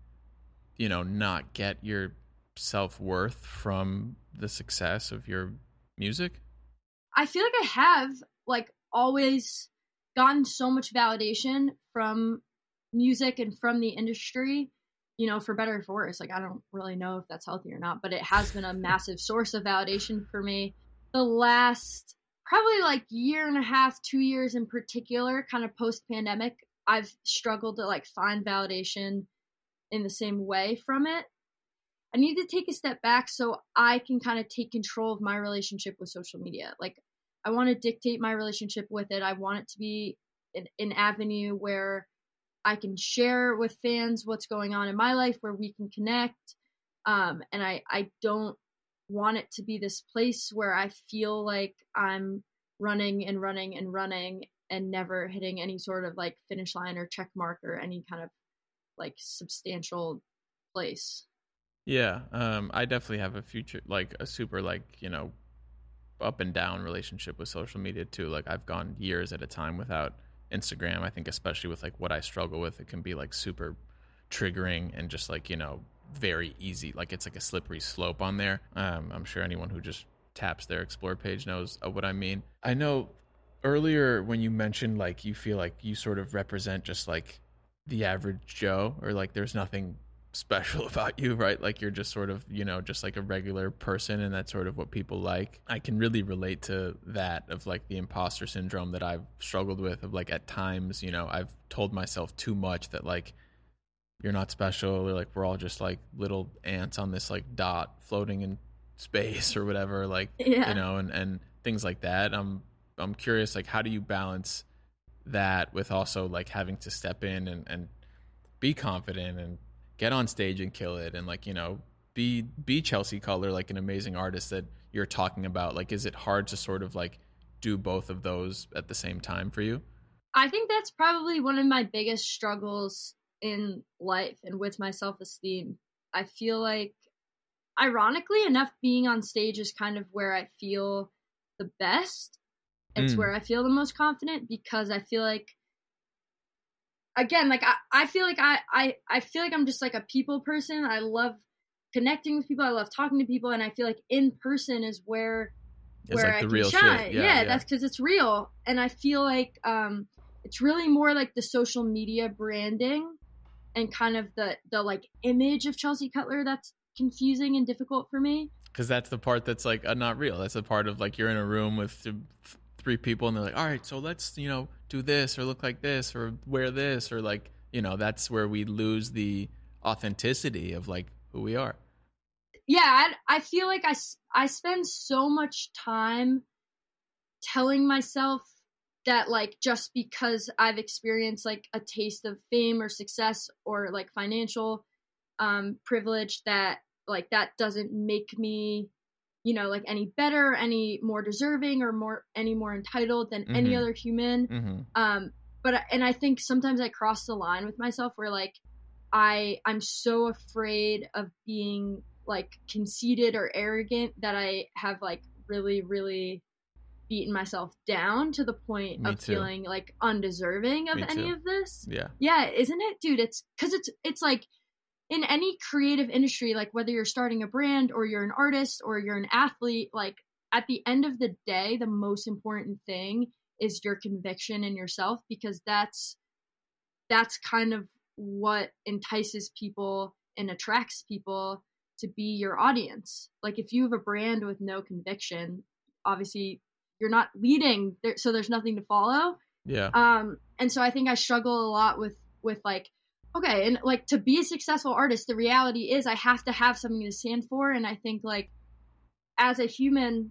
[SPEAKER 3] you know, not get your self-worth from the success of your music?
[SPEAKER 1] I feel like I have like always gotten so much validation from music and from the industry, you know, for better or for worse. Like, I don't really know if that's healthy or not, but it has been a massive source of validation for me. The last probably like year and a half, two years in particular, kind of post-pandemic, I've struggled to like find validation in the same way from it. I need to take a step back so I can kind of take control of my relationship with social media. Like, I want to dictate my relationship with it. I want it to be an, an avenue where I can share with fans what's going on in my life, where we can connect. Um, and I, I don't want it to be this place where I feel like I'm running and running and running and never hitting any sort of like finish line or check mark or any kind of like substantial place.
[SPEAKER 3] Yeah, um, I definitely have a future, like a super, like, you know, up and down relationship with social media too. Like I've gone years at a time without Instagram. I think especially with like what I struggle with, it can be like super triggering and just like, you know, very easy. Like it's like a slippery slope on there. Um, I'm sure anyone who just taps their Explore page knows what I mean. I know earlier when you mentioned like you feel like you sort of represent just like the average Joe, or like there's nothing special about you, right? Like you're just sort of, you know, just like a regular person, and that's sort of what people like. I can really relate to that, of like the imposter syndrome that I've struggled with, of like at times, you know, I've told myself too much that like you're not special, or like we're all just like little ants on this like dot floating in space or whatever, like
[SPEAKER 1] yeah.
[SPEAKER 3] you know, and and things like that. I'm I'm curious, like how do you balance that with also like having to step in and and be confident and get on stage and kill it, and like, you know, be be Chelsea Cutler, like an amazing artist that you're talking about? Like, is it hard to sort of like do both of those at the same time for you?
[SPEAKER 1] I think that's probably one of my biggest struggles in life and with my self-esteem. I feel like, ironically enough, being on stage is kind of where I feel the best. It's
[SPEAKER 3] Mm.
[SPEAKER 1] where I feel the most confident, because I feel like, again, like I, I feel like I, I, I feel like I'm just like a people person. I love connecting with people. I love talking to people. And I feel like in person is where,
[SPEAKER 3] It's
[SPEAKER 1] where
[SPEAKER 3] like
[SPEAKER 1] I
[SPEAKER 3] the
[SPEAKER 1] can
[SPEAKER 3] real
[SPEAKER 1] shine.
[SPEAKER 3] shit.
[SPEAKER 1] Yeah,
[SPEAKER 3] Yeah, yeah.
[SPEAKER 1] that's because it's real. And I feel like um, it's really more like the social media branding and kind of the, the like image of Chelsea Cutler that's confusing and difficult for me.
[SPEAKER 3] Because that's the part that's like uh, not real. That's the part of like you're in a room with th- three people and they're like, all right, so let's, you know, do this or look like this or wear this, or like, you know, that's where we lose the authenticity of like who we are.
[SPEAKER 1] Yeah, I, I feel like I, I spend so much time telling myself that like just because I've experienced like a taste of fame or success or like financial um, privilege, that like that doesn't make me, you know, like any better, any more deserving, or more any more entitled than mm-hmm. any other human.
[SPEAKER 3] Mm-hmm.
[SPEAKER 1] Um, but and I think sometimes I cross the line with myself where like I I'm so afraid of being like conceited or arrogant that I have like really really beaten myself down to the point
[SPEAKER 3] Me
[SPEAKER 1] of
[SPEAKER 3] too.
[SPEAKER 1] feeling like undeserving of
[SPEAKER 3] Me
[SPEAKER 1] any
[SPEAKER 3] too.
[SPEAKER 1] of this.
[SPEAKER 3] Yeah.
[SPEAKER 1] Yeah, isn't it, dude? It's because it's it's like in any creative industry, like whether you're starting a brand or you're an artist or you're an athlete, like at the end of the day, the most important thing is your conviction in yourself, because that's that's kind of what entices people and attracts people to be your audience. Like if you have a brand with no conviction, obviously you're not leading there, so there's nothing to follow.
[SPEAKER 3] Yeah.
[SPEAKER 1] Um, and so I think I struggle a lot with, with like, okay, and like to be a successful artist, the reality is I have to have something to stand for. And I think like as a human,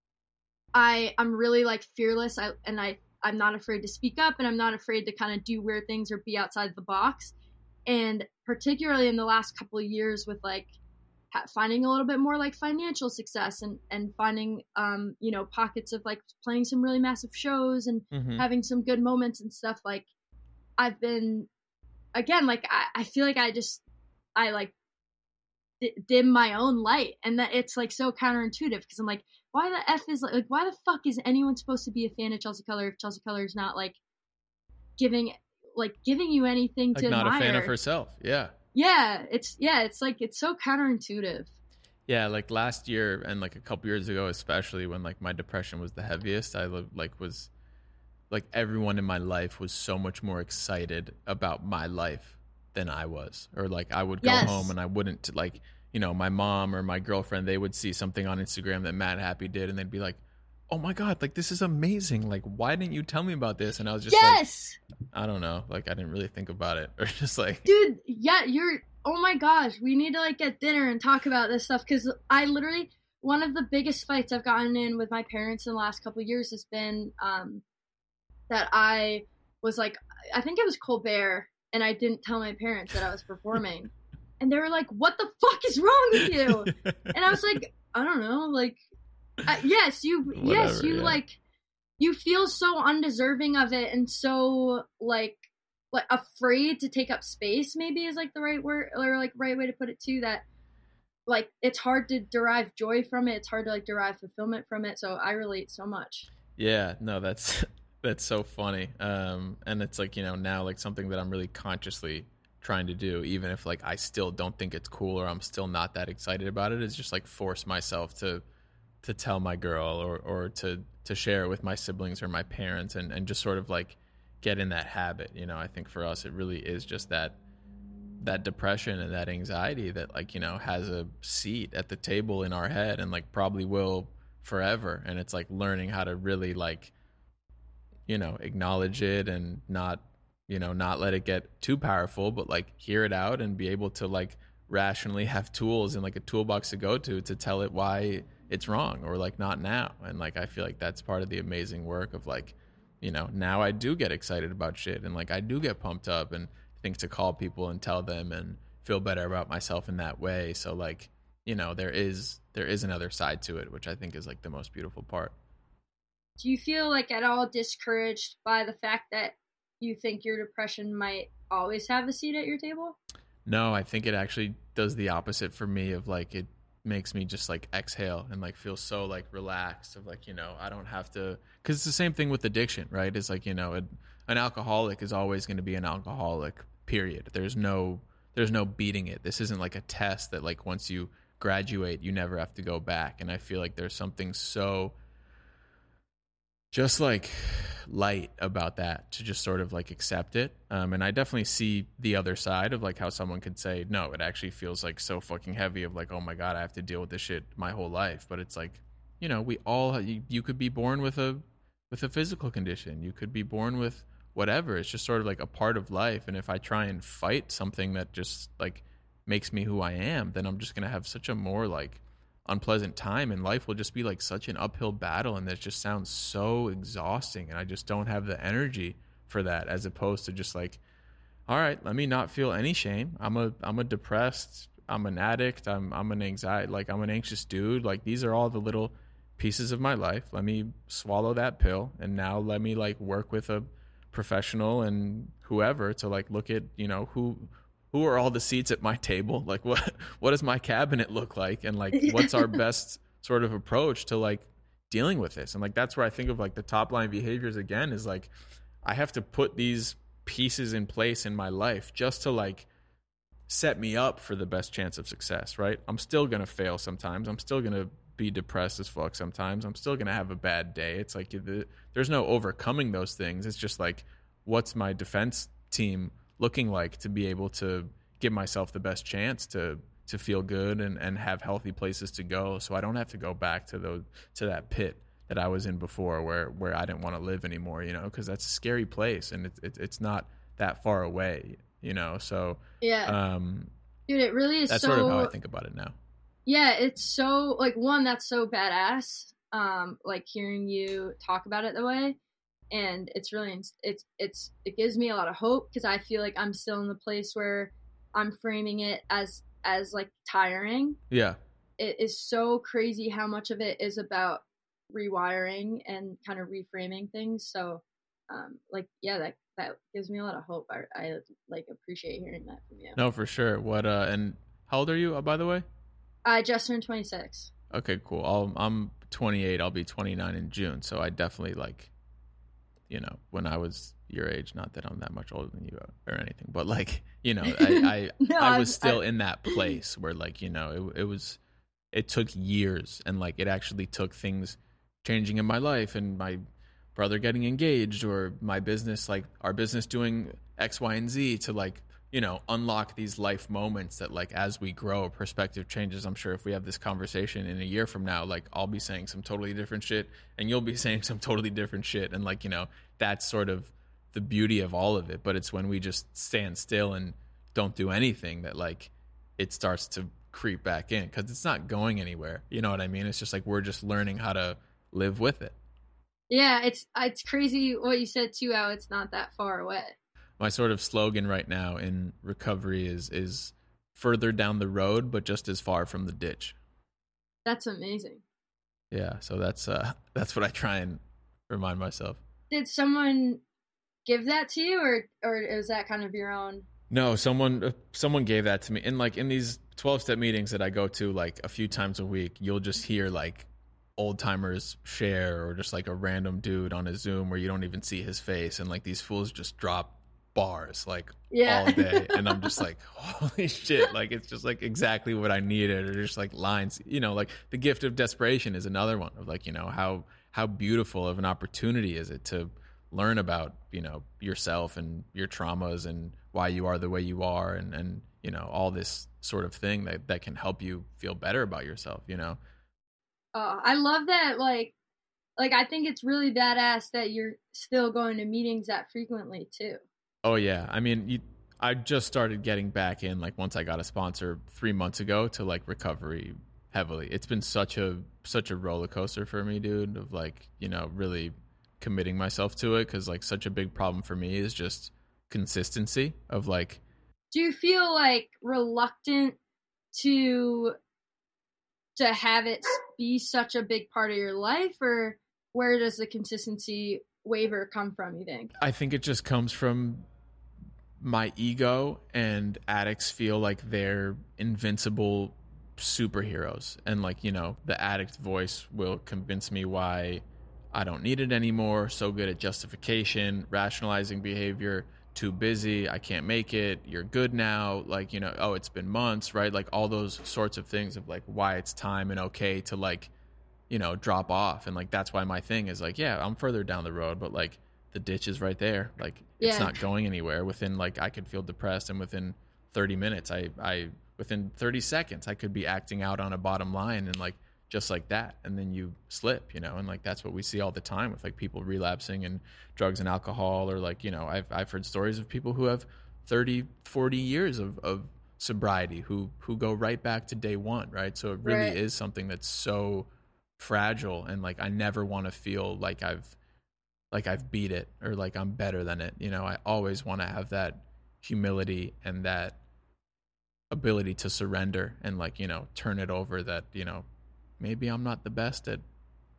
[SPEAKER 1] I, I'm really like fearless. I, and I, I'm not afraid to speak up, and I'm not afraid to kind of do weird things or be outside the box. And particularly in the last couple of years with like finding a little bit more like financial success and, and finding, um, you know, pockets of like playing some really massive shows and
[SPEAKER 3] Mm-hmm.
[SPEAKER 1] having some good moments and stuff. Like I've been, again, like I, I feel like I just, I like d- dim my own light, and that it's like so counterintuitive, because I'm like, why the F is like, why the fuck is anyone supposed to be a fan of Chelsea Cutler if Chelsea Cutler is not like giving, like giving you anything
[SPEAKER 3] Like
[SPEAKER 1] to
[SPEAKER 3] not
[SPEAKER 1] admire?
[SPEAKER 3] a fan of herself. Yeah.
[SPEAKER 1] Yeah, it's yeah, it's like it's so counterintuitive.
[SPEAKER 3] Yeah, like last year and like a couple years ago, especially when like my depression was the heaviest, I like was like everyone in my life was so much more excited about my life than I was. Or like I would go
[SPEAKER 1] Yes.
[SPEAKER 3] home and I wouldn't, like, you know, my mom or my girlfriend, they would see something on Instagram that Mad Happy did and they'd be like, oh my God, like this is amazing. Like, why didn't you tell me about this? And I was just
[SPEAKER 1] Yes,
[SPEAKER 3] like, I don't know. Like I didn't really think about it. Or just like,
[SPEAKER 1] dude. Yeah, you're. Oh my gosh, we need to like get dinner and talk about this stuff, because I literally, one of the biggest fights I've gotten in with my parents in the last couple of years has been um, that I was like, I think it was Colbert, and I didn't tell my parents that I was performing, and they were like, "What the fuck is wrong with you?" And I was like, I don't know, like, uh, yes, you, yes,
[SPEAKER 3] Whatever,
[SPEAKER 1] you
[SPEAKER 3] yeah.
[SPEAKER 1] like, you feel so undeserving of it, and so like. like afraid to take up space, maybe is like the right word, or like right way to put it too, that like it's hard to derive joy from it, it's hard to like derive fulfillment from it. So I relate so much.
[SPEAKER 3] yeah, no, that's that's so funny. Um, and it's like, you know, now like something that I'm really consciously trying to do, even if like I still don't think it's cool or I'm still not that excited about it, is just like force myself to to tell my girl or or to to share it with my siblings or my parents, and and just sort of like get in that habit. You know, I think for us it really is just that that depression and that anxiety that, like, you know, has a seat at the table in our head and like probably will forever. And it's like learning how to really like, you know, acknowledge it and not, you know, not let it get too powerful, but like hear it out and be able to like rationally have tools and like a toolbox to go to to tell it why it's wrong or like not now. And like I feel like that's part of the amazing work of like, you know, now I do get excited about shit and like I do get pumped up and think to call people and tell them and feel better about myself in that way. So like, you know, there is there is another side to it, which I think is like the most beautiful part.
[SPEAKER 1] Do you feel like at all discouraged by the fact that you think your depression might always have a seat at your table?
[SPEAKER 3] No, I think it actually does the opposite for me, of like it makes me just like exhale and like feel so like relaxed of like, you know, I don't have to, because it's the same thing with addiction, right? It's like, you know, it, an alcoholic is always going to be an alcoholic, period. There's no there's no beating it. This isn't like a test that like once you graduate you never have to go back. And I feel like there's something so just like light about that, to just sort of like accept it. Um, and I definitely see the other side of like how someone could say, no, it actually feels like so fucking heavy of like, oh my God, I have to deal with this shit my whole life. But it's like, you know, we all, you, you could be born with a, with a physical condition. You could be born with whatever. It's just sort of like a part of life. And if I try and fight something that just like makes me who I am, then I'm just going to have such a more like unpleasant time, and life will just be like such an uphill battle, and that just sounds so exhausting, and I just don't have the energy for that, as opposed to just like, all right, let me not feel any shame. I'm a I'm a depressed, I'm an addict, I'm I'm an anxiety, like I'm an anxious dude. Like these are all the little pieces of my life. Let me swallow that pill, and now let me like work with a professional and whoever to like look at, you know, who who are all the seats at my table? Like what what does my cabinet look like? And like what's our best sort of approach to like dealing with this? And like that's where I think of like the top line behaviors again, is like I have to put these pieces in place in my life just to like set me up for the best chance of success, right? I'm still going to fail sometimes. I'm still going to be depressed as fuck sometimes. I'm still going to have a bad day. It's like there's no overcoming those things. It's just like, what's my defense team looking like to be able to give myself the best chance to to feel good and, and have healthy places to go, so I don't have to go back to those to that pit that I was in before where, where I didn't want to live anymore, you know, because that's a scary place, and it's it, it's not that far away, you know. So
[SPEAKER 1] yeah,
[SPEAKER 3] um,
[SPEAKER 1] dude, it really is.
[SPEAKER 3] That's
[SPEAKER 1] so,
[SPEAKER 3] sort of how I think about it now.
[SPEAKER 1] Yeah, it's so like one that's so badass. Um, like hearing you talk about it the way. And it's really, it's, it's, it gives me a lot of hope, because I feel like I'm still in the place where I'm framing it as, as like tiring.
[SPEAKER 3] Yeah.
[SPEAKER 1] It is so crazy how much of it is about rewiring and kind of reframing things. So, um, like, yeah, that, that gives me a lot of hope. I, I like appreciate hearing that from you.
[SPEAKER 3] No, for sure. What, uh, and how old are you, uh, by the way?
[SPEAKER 1] I just turned twenty-six.
[SPEAKER 3] Okay, cool. I'll, I'm twenty-eight. I'll be twenty-nine in June. So I definitely like, you know, when I was your age, not that I'm that much older than you or anything, but like, you know, I I,
[SPEAKER 1] no,
[SPEAKER 3] I was
[SPEAKER 1] I,
[SPEAKER 3] still
[SPEAKER 1] I,
[SPEAKER 3] in that place where like, you know, it, it was, it took years, and like it actually took things changing in my life and my brother getting engaged or my business, like our business doing X, Y, and Z to like, you know, unlock these life moments that like as we grow, perspective changes. I'm sure if we have this conversation in a year from now, like I'll be saying some totally different shit and you'll be saying some totally different shit. And like, you know, that's sort of the beauty of all of it. But it's when we just stand still and don't do anything that like it starts to creep back in, because it's not going anywhere. You know what I mean? It's just like we're just learning how to live with it.
[SPEAKER 1] Yeah, it's it's crazy what you said too, how it's not that far away.
[SPEAKER 3] My sort of slogan right now in recovery is is further down the road, but just as far from the ditch.
[SPEAKER 1] That's amazing.
[SPEAKER 3] Yeah, so that's uh, that's what I try and remind myself.
[SPEAKER 1] Did someone give that to you, or or is that kind of your own?
[SPEAKER 3] No, someone uh, someone gave that to me. And like in these twelve-step meetings that I go to like a few times a week, you'll just hear like old timers share, or just like a random dude on a Zoom where you don't even see his face, and like these fools just drop bars like
[SPEAKER 1] Yeah.
[SPEAKER 3] all day, and I'm just like, holy shit, like it's just like exactly what I needed, or just like lines, you know, like the gift of desperation is another one of like, you know, how how beautiful of an opportunity is it to learn about, you know, yourself and your traumas and why you are the way you are, and and you know, all this sort of thing that that can help you feel better about yourself, you know.
[SPEAKER 1] Oh, I love that. Like, like I think it's really badass that you're still going to meetings that frequently too.
[SPEAKER 3] Oh yeah, I mean, you, I just started getting back in like once I got a sponsor three months ago to like recovery heavily. It's been such a such a roller coaster for me, dude. Of like, you know, really committing myself to it, because like such a big problem for me is just consistency of like.
[SPEAKER 1] Do you feel like reluctant to to have it be such a big part of your life, or where does the consistency waiver come from, you think?
[SPEAKER 3] I think it just comes from my ego, and addicts feel like they're invincible superheroes, and like, you know, the addict voice will convince me why I don't need it anymore. So good at justification, rationalizing behavior, too busy, I can't make it, you're good now, like, you know, oh, it's been months, right? Like all those sorts of things of like why it's time and okay to like, you know, drop off. And like that's why my thing is like, yeah, I'm further down the road, but like the ditch is right there. Like it's
[SPEAKER 1] Yeah.
[SPEAKER 3] not going anywhere. Within like, I could feel depressed, and within thirty minutes, I, I, within thirty seconds, I could be acting out on a bottom line, and like, just like that. And then you slip, you know, and like, that's what we see all the time with like people relapsing in drugs and alcohol, or like, you know, I've, I've heard stories of people who have thirty, forty years of, of sobriety who, who go right back to day one. Right. So it really
[SPEAKER 1] Right.
[SPEAKER 3] is something that's so fragile, and like, I never want to feel like I've, like I've beat it, or like I'm better than it. You know, I always want to have that humility and that ability to surrender and like, you know, turn it over, that, you know, maybe I'm not the best at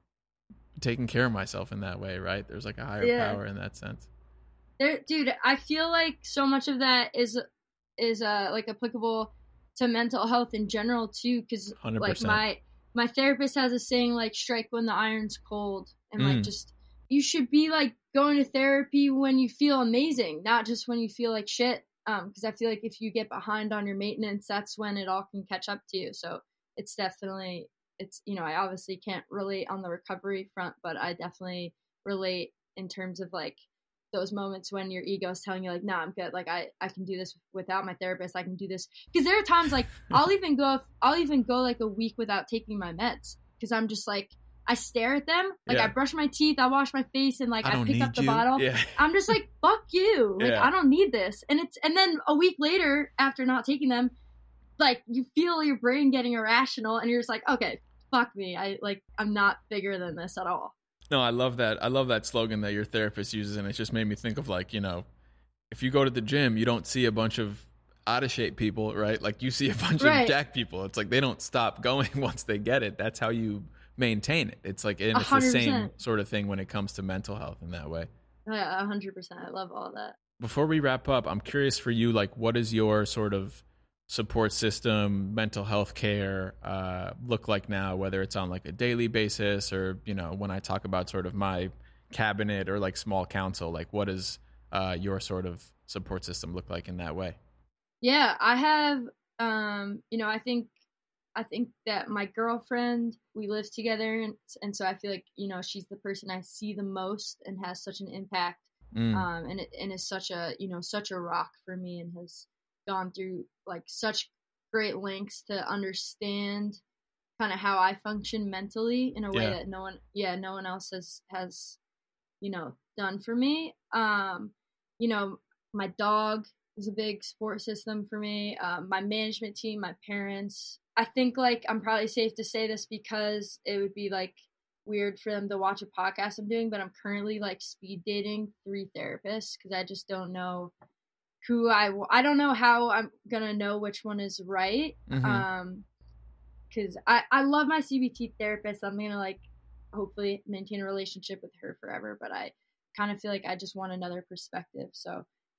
[SPEAKER 3] taking care of myself in that way, right? There's like a higher
[SPEAKER 1] Yeah.
[SPEAKER 3] power in that sense.
[SPEAKER 1] There, dude, I feel like so much of that is is uh like applicable to mental health in general too, because
[SPEAKER 3] one hundred
[SPEAKER 1] like
[SPEAKER 3] percent.
[SPEAKER 1] my my therapist has a saying like, strike when the iron's cold, and like
[SPEAKER 3] Mm.
[SPEAKER 1] just you should be like going to therapy when you feel amazing, not just when you feel like shit. Um, because I feel like if you get behind on your maintenance, that's when it all can catch up to you. So it's definitely, it's, you know, I obviously can't relate on the recovery front, but I definitely relate in terms of like those moments when your ego is telling you like, nah, I'm good. Like I, I can do this without my therapist. I can do this. Because there are times like I'll even go, I'll even go like a week without taking my meds, because I'm just like, I stare at them. Like
[SPEAKER 3] Yeah.
[SPEAKER 1] I brush my teeth, I wash my face, and like
[SPEAKER 3] I
[SPEAKER 1] I,
[SPEAKER 3] don't
[SPEAKER 1] pick
[SPEAKER 3] need
[SPEAKER 1] up the
[SPEAKER 3] you.
[SPEAKER 1] bottle.
[SPEAKER 3] Yeah.
[SPEAKER 1] I'm just like, fuck you. Like
[SPEAKER 3] Yeah.
[SPEAKER 1] I don't need this. And it's, and then a week later after not taking them, like you feel your brain getting irrational, and you're just like, okay, fuck me. I like, I'm not bigger than this at all.
[SPEAKER 3] No, I love that. I love that slogan that your therapist uses, and it just made me think of like, you know, if you go to the gym, you don't see a bunch of out of shape people, right? Like you see a bunch
[SPEAKER 1] Right.
[SPEAKER 3] of jacked people. It's like they don't stop going once they get it. That's how you maintain it. It's like, and
[SPEAKER 1] A
[SPEAKER 3] it's the
[SPEAKER 1] hundred
[SPEAKER 3] same
[SPEAKER 1] percent.
[SPEAKER 3] sort of thing when it comes to mental health in that way.
[SPEAKER 1] Yeah, a hundred percent. I love all that.
[SPEAKER 3] Before we wrap up, I'm curious for you, like, what is your sort of support system, mental health care uh, look like now, whether it's on like a daily basis, or, you know, when I talk about sort of my cabinet or like small council, like what does uh, your sort of support system look like in that way?
[SPEAKER 1] Yeah, I have, um, you know, I think, I think that my girlfriend, we live together, and, and so I feel like, you know, she's the person I see the most and has such an impact,
[SPEAKER 3] Mm.
[SPEAKER 1] um, and it, and is such a, you know, such a rock for me, and has gone through like such great lengths to understand kind of how I function mentally in a way
[SPEAKER 3] Yeah.
[SPEAKER 1] that no one, yeah, no one else has, has, you know, done for me. Um, you know, my dog is a big support system for me. Um, my management team, my parents. I think like I'm probably safe to say this because it would be like weird for them to watch a podcast I'm doing, but I'm currently like speed dating three therapists because I just don't know who I, I don't know how I'm gonna know which one is right.
[SPEAKER 3] Mhm.
[SPEAKER 1] Um, because I, I love my C B T therapist. I'm gonna like hopefully maintain a relationship with her forever, but I kind of feel like I just want another perspective. So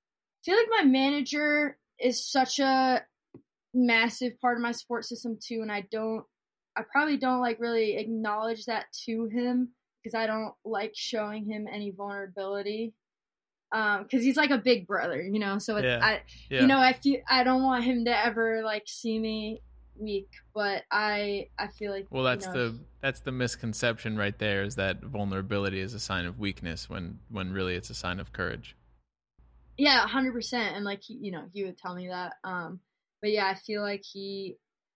[SPEAKER 1] I feel like my manager is such a massive part of my support system too, and I don't, I probably don't like really acknowledge that to him because I don't like showing him any vulnerability. Um, cause he's like a big brother, you know, so it,
[SPEAKER 3] Yeah.
[SPEAKER 1] I,
[SPEAKER 3] Yeah.
[SPEAKER 1] you know, I feel, I don't want him to ever like see me weak, but I, I feel like,
[SPEAKER 3] Well, that's
[SPEAKER 1] you know,
[SPEAKER 3] the that's the misconception right there, is that vulnerability is a sign of weakness when when really it's a sign of courage.
[SPEAKER 1] yeah, a hundred percent. And like, he, you know, he would tell me that. Um, but yeah, I feel like he,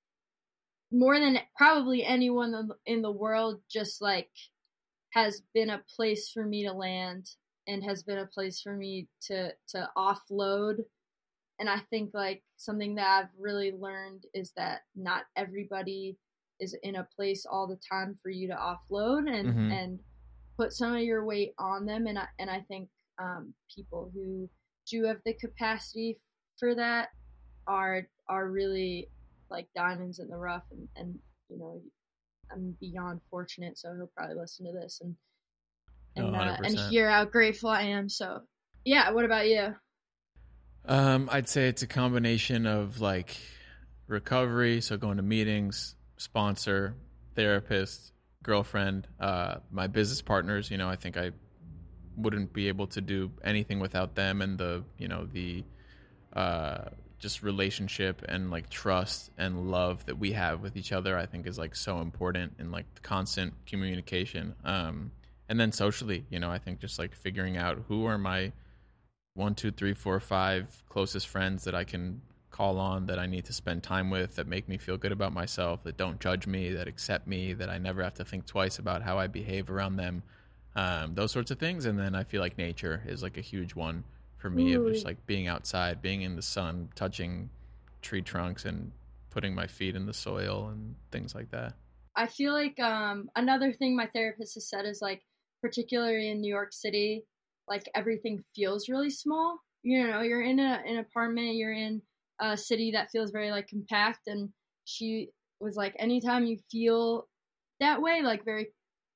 [SPEAKER 1] more than probably anyone in the- in the world, just like has been a place for me to land and has been a place for me to to offload. And I think like something that I've really learned is that not everybody is in a place all the time for you to offload and
[SPEAKER 3] Mhm.
[SPEAKER 1] and put some of your weight on them. And I, and I think um, people who do have the capacity for that are are really like diamonds in the rough. And, and you know, I'm beyond fortunate, so he'll probably listen to this and
[SPEAKER 3] No,
[SPEAKER 1] and uh, and
[SPEAKER 3] one hundred percent.
[SPEAKER 1] hear how grateful I am. So yeah, what about you?
[SPEAKER 3] Um, I'd say it's a combination of like recovery, so going to meetings, sponsor, therapist, girlfriend, uh, my business partners. You know, I think I wouldn't be able to do anything without them, and the you know the uh, just relationship and like trust and love that we have with each other, I think is like so important, and like the constant communication. Um, and then socially, you know, I think just like figuring out who are my one, two, three, four, five closest friends that I can call on, that I need to spend time with, that make me feel good about myself, that don't judge me, that accept me, that I never have to think twice about how I behave around them. Um, those sorts of things. And then I feel like nature is like a huge one for me, of just like being outside, being in the sun, touching tree trunks and putting my feet in the soil and things like that.
[SPEAKER 1] I feel like um, another thing my therapist has said is like, particularly in New York City, like everything feels really small. You know, you're in a, an apartment, you're in a city that feels very like compact. And she was like, anytime you feel that way, like very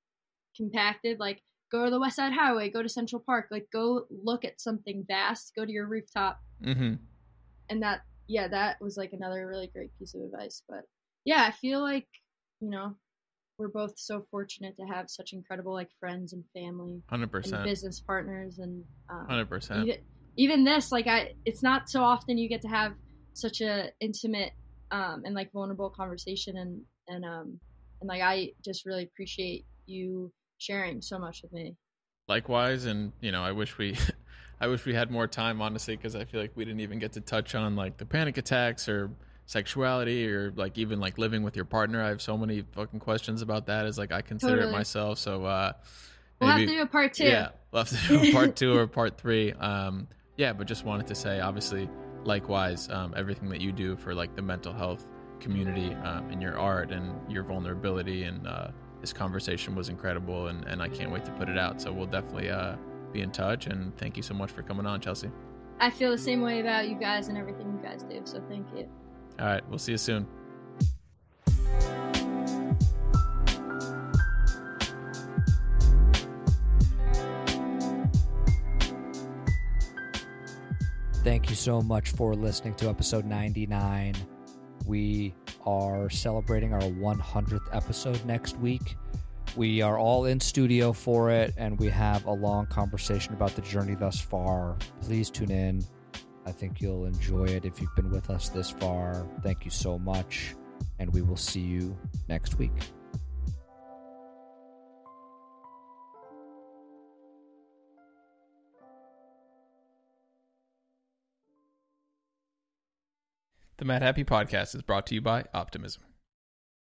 [SPEAKER 1] compacted, like go to the West Side Highway, go to Central Park, like go look at something vast, go to your rooftop.
[SPEAKER 3] Mm-hmm.
[SPEAKER 1] And that, yeah, that was like another really great piece of advice. But yeah, I feel like, you know, we're both so fortunate to have such incredible like friends and family,
[SPEAKER 3] one hundred percent.
[SPEAKER 1] and business partners, and um,
[SPEAKER 3] one hundred percent.
[SPEAKER 1] Even, even this, like I, it's not so often you get to have such a intimate um, and like vulnerable conversation, and and um and like I just really appreciate you sharing so much with me.
[SPEAKER 3] Likewise, and you know, I wish we, I wish we had more time, honestly, because I feel like we didn't even get to touch on like the panic attacks or sexuality, or like even like living with your partner. I have so many fucking questions about that, as like I consider
[SPEAKER 1] Totally.
[SPEAKER 3] it myself. So uh
[SPEAKER 1] We'll
[SPEAKER 3] maybe,
[SPEAKER 1] have to do a part two.
[SPEAKER 3] Yeah, we'll have to do a part two or part three. Um yeah, but just wanted to say, obviously, likewise, um, everything that you do for like the mental health community, um, and your art and your vulnerability, and uh this conversation was incredible, and, and I can't wait to put it out. So we'll definitely uh be in touch, and thank you so much for coming on, Chelsea.
[SPEAKER 1] I feel the same way about you guys and everything you guys do, so thank you.
[SPEAKER 3] All right, we'll see you soon.
[SPEAKER 2] Thank you so much for listening to episode ninety-nine. We are celebrating our one hundredth episode next week. We are all in studio for it, and we have a long conversation about the journey thus far. Please tune in. I think you'll enjoy it if you've been with us this far. Thank you so much, and we will see you next week.
[SPEAKER 3] The Mad Happy Podcast is brought to you by Optimism.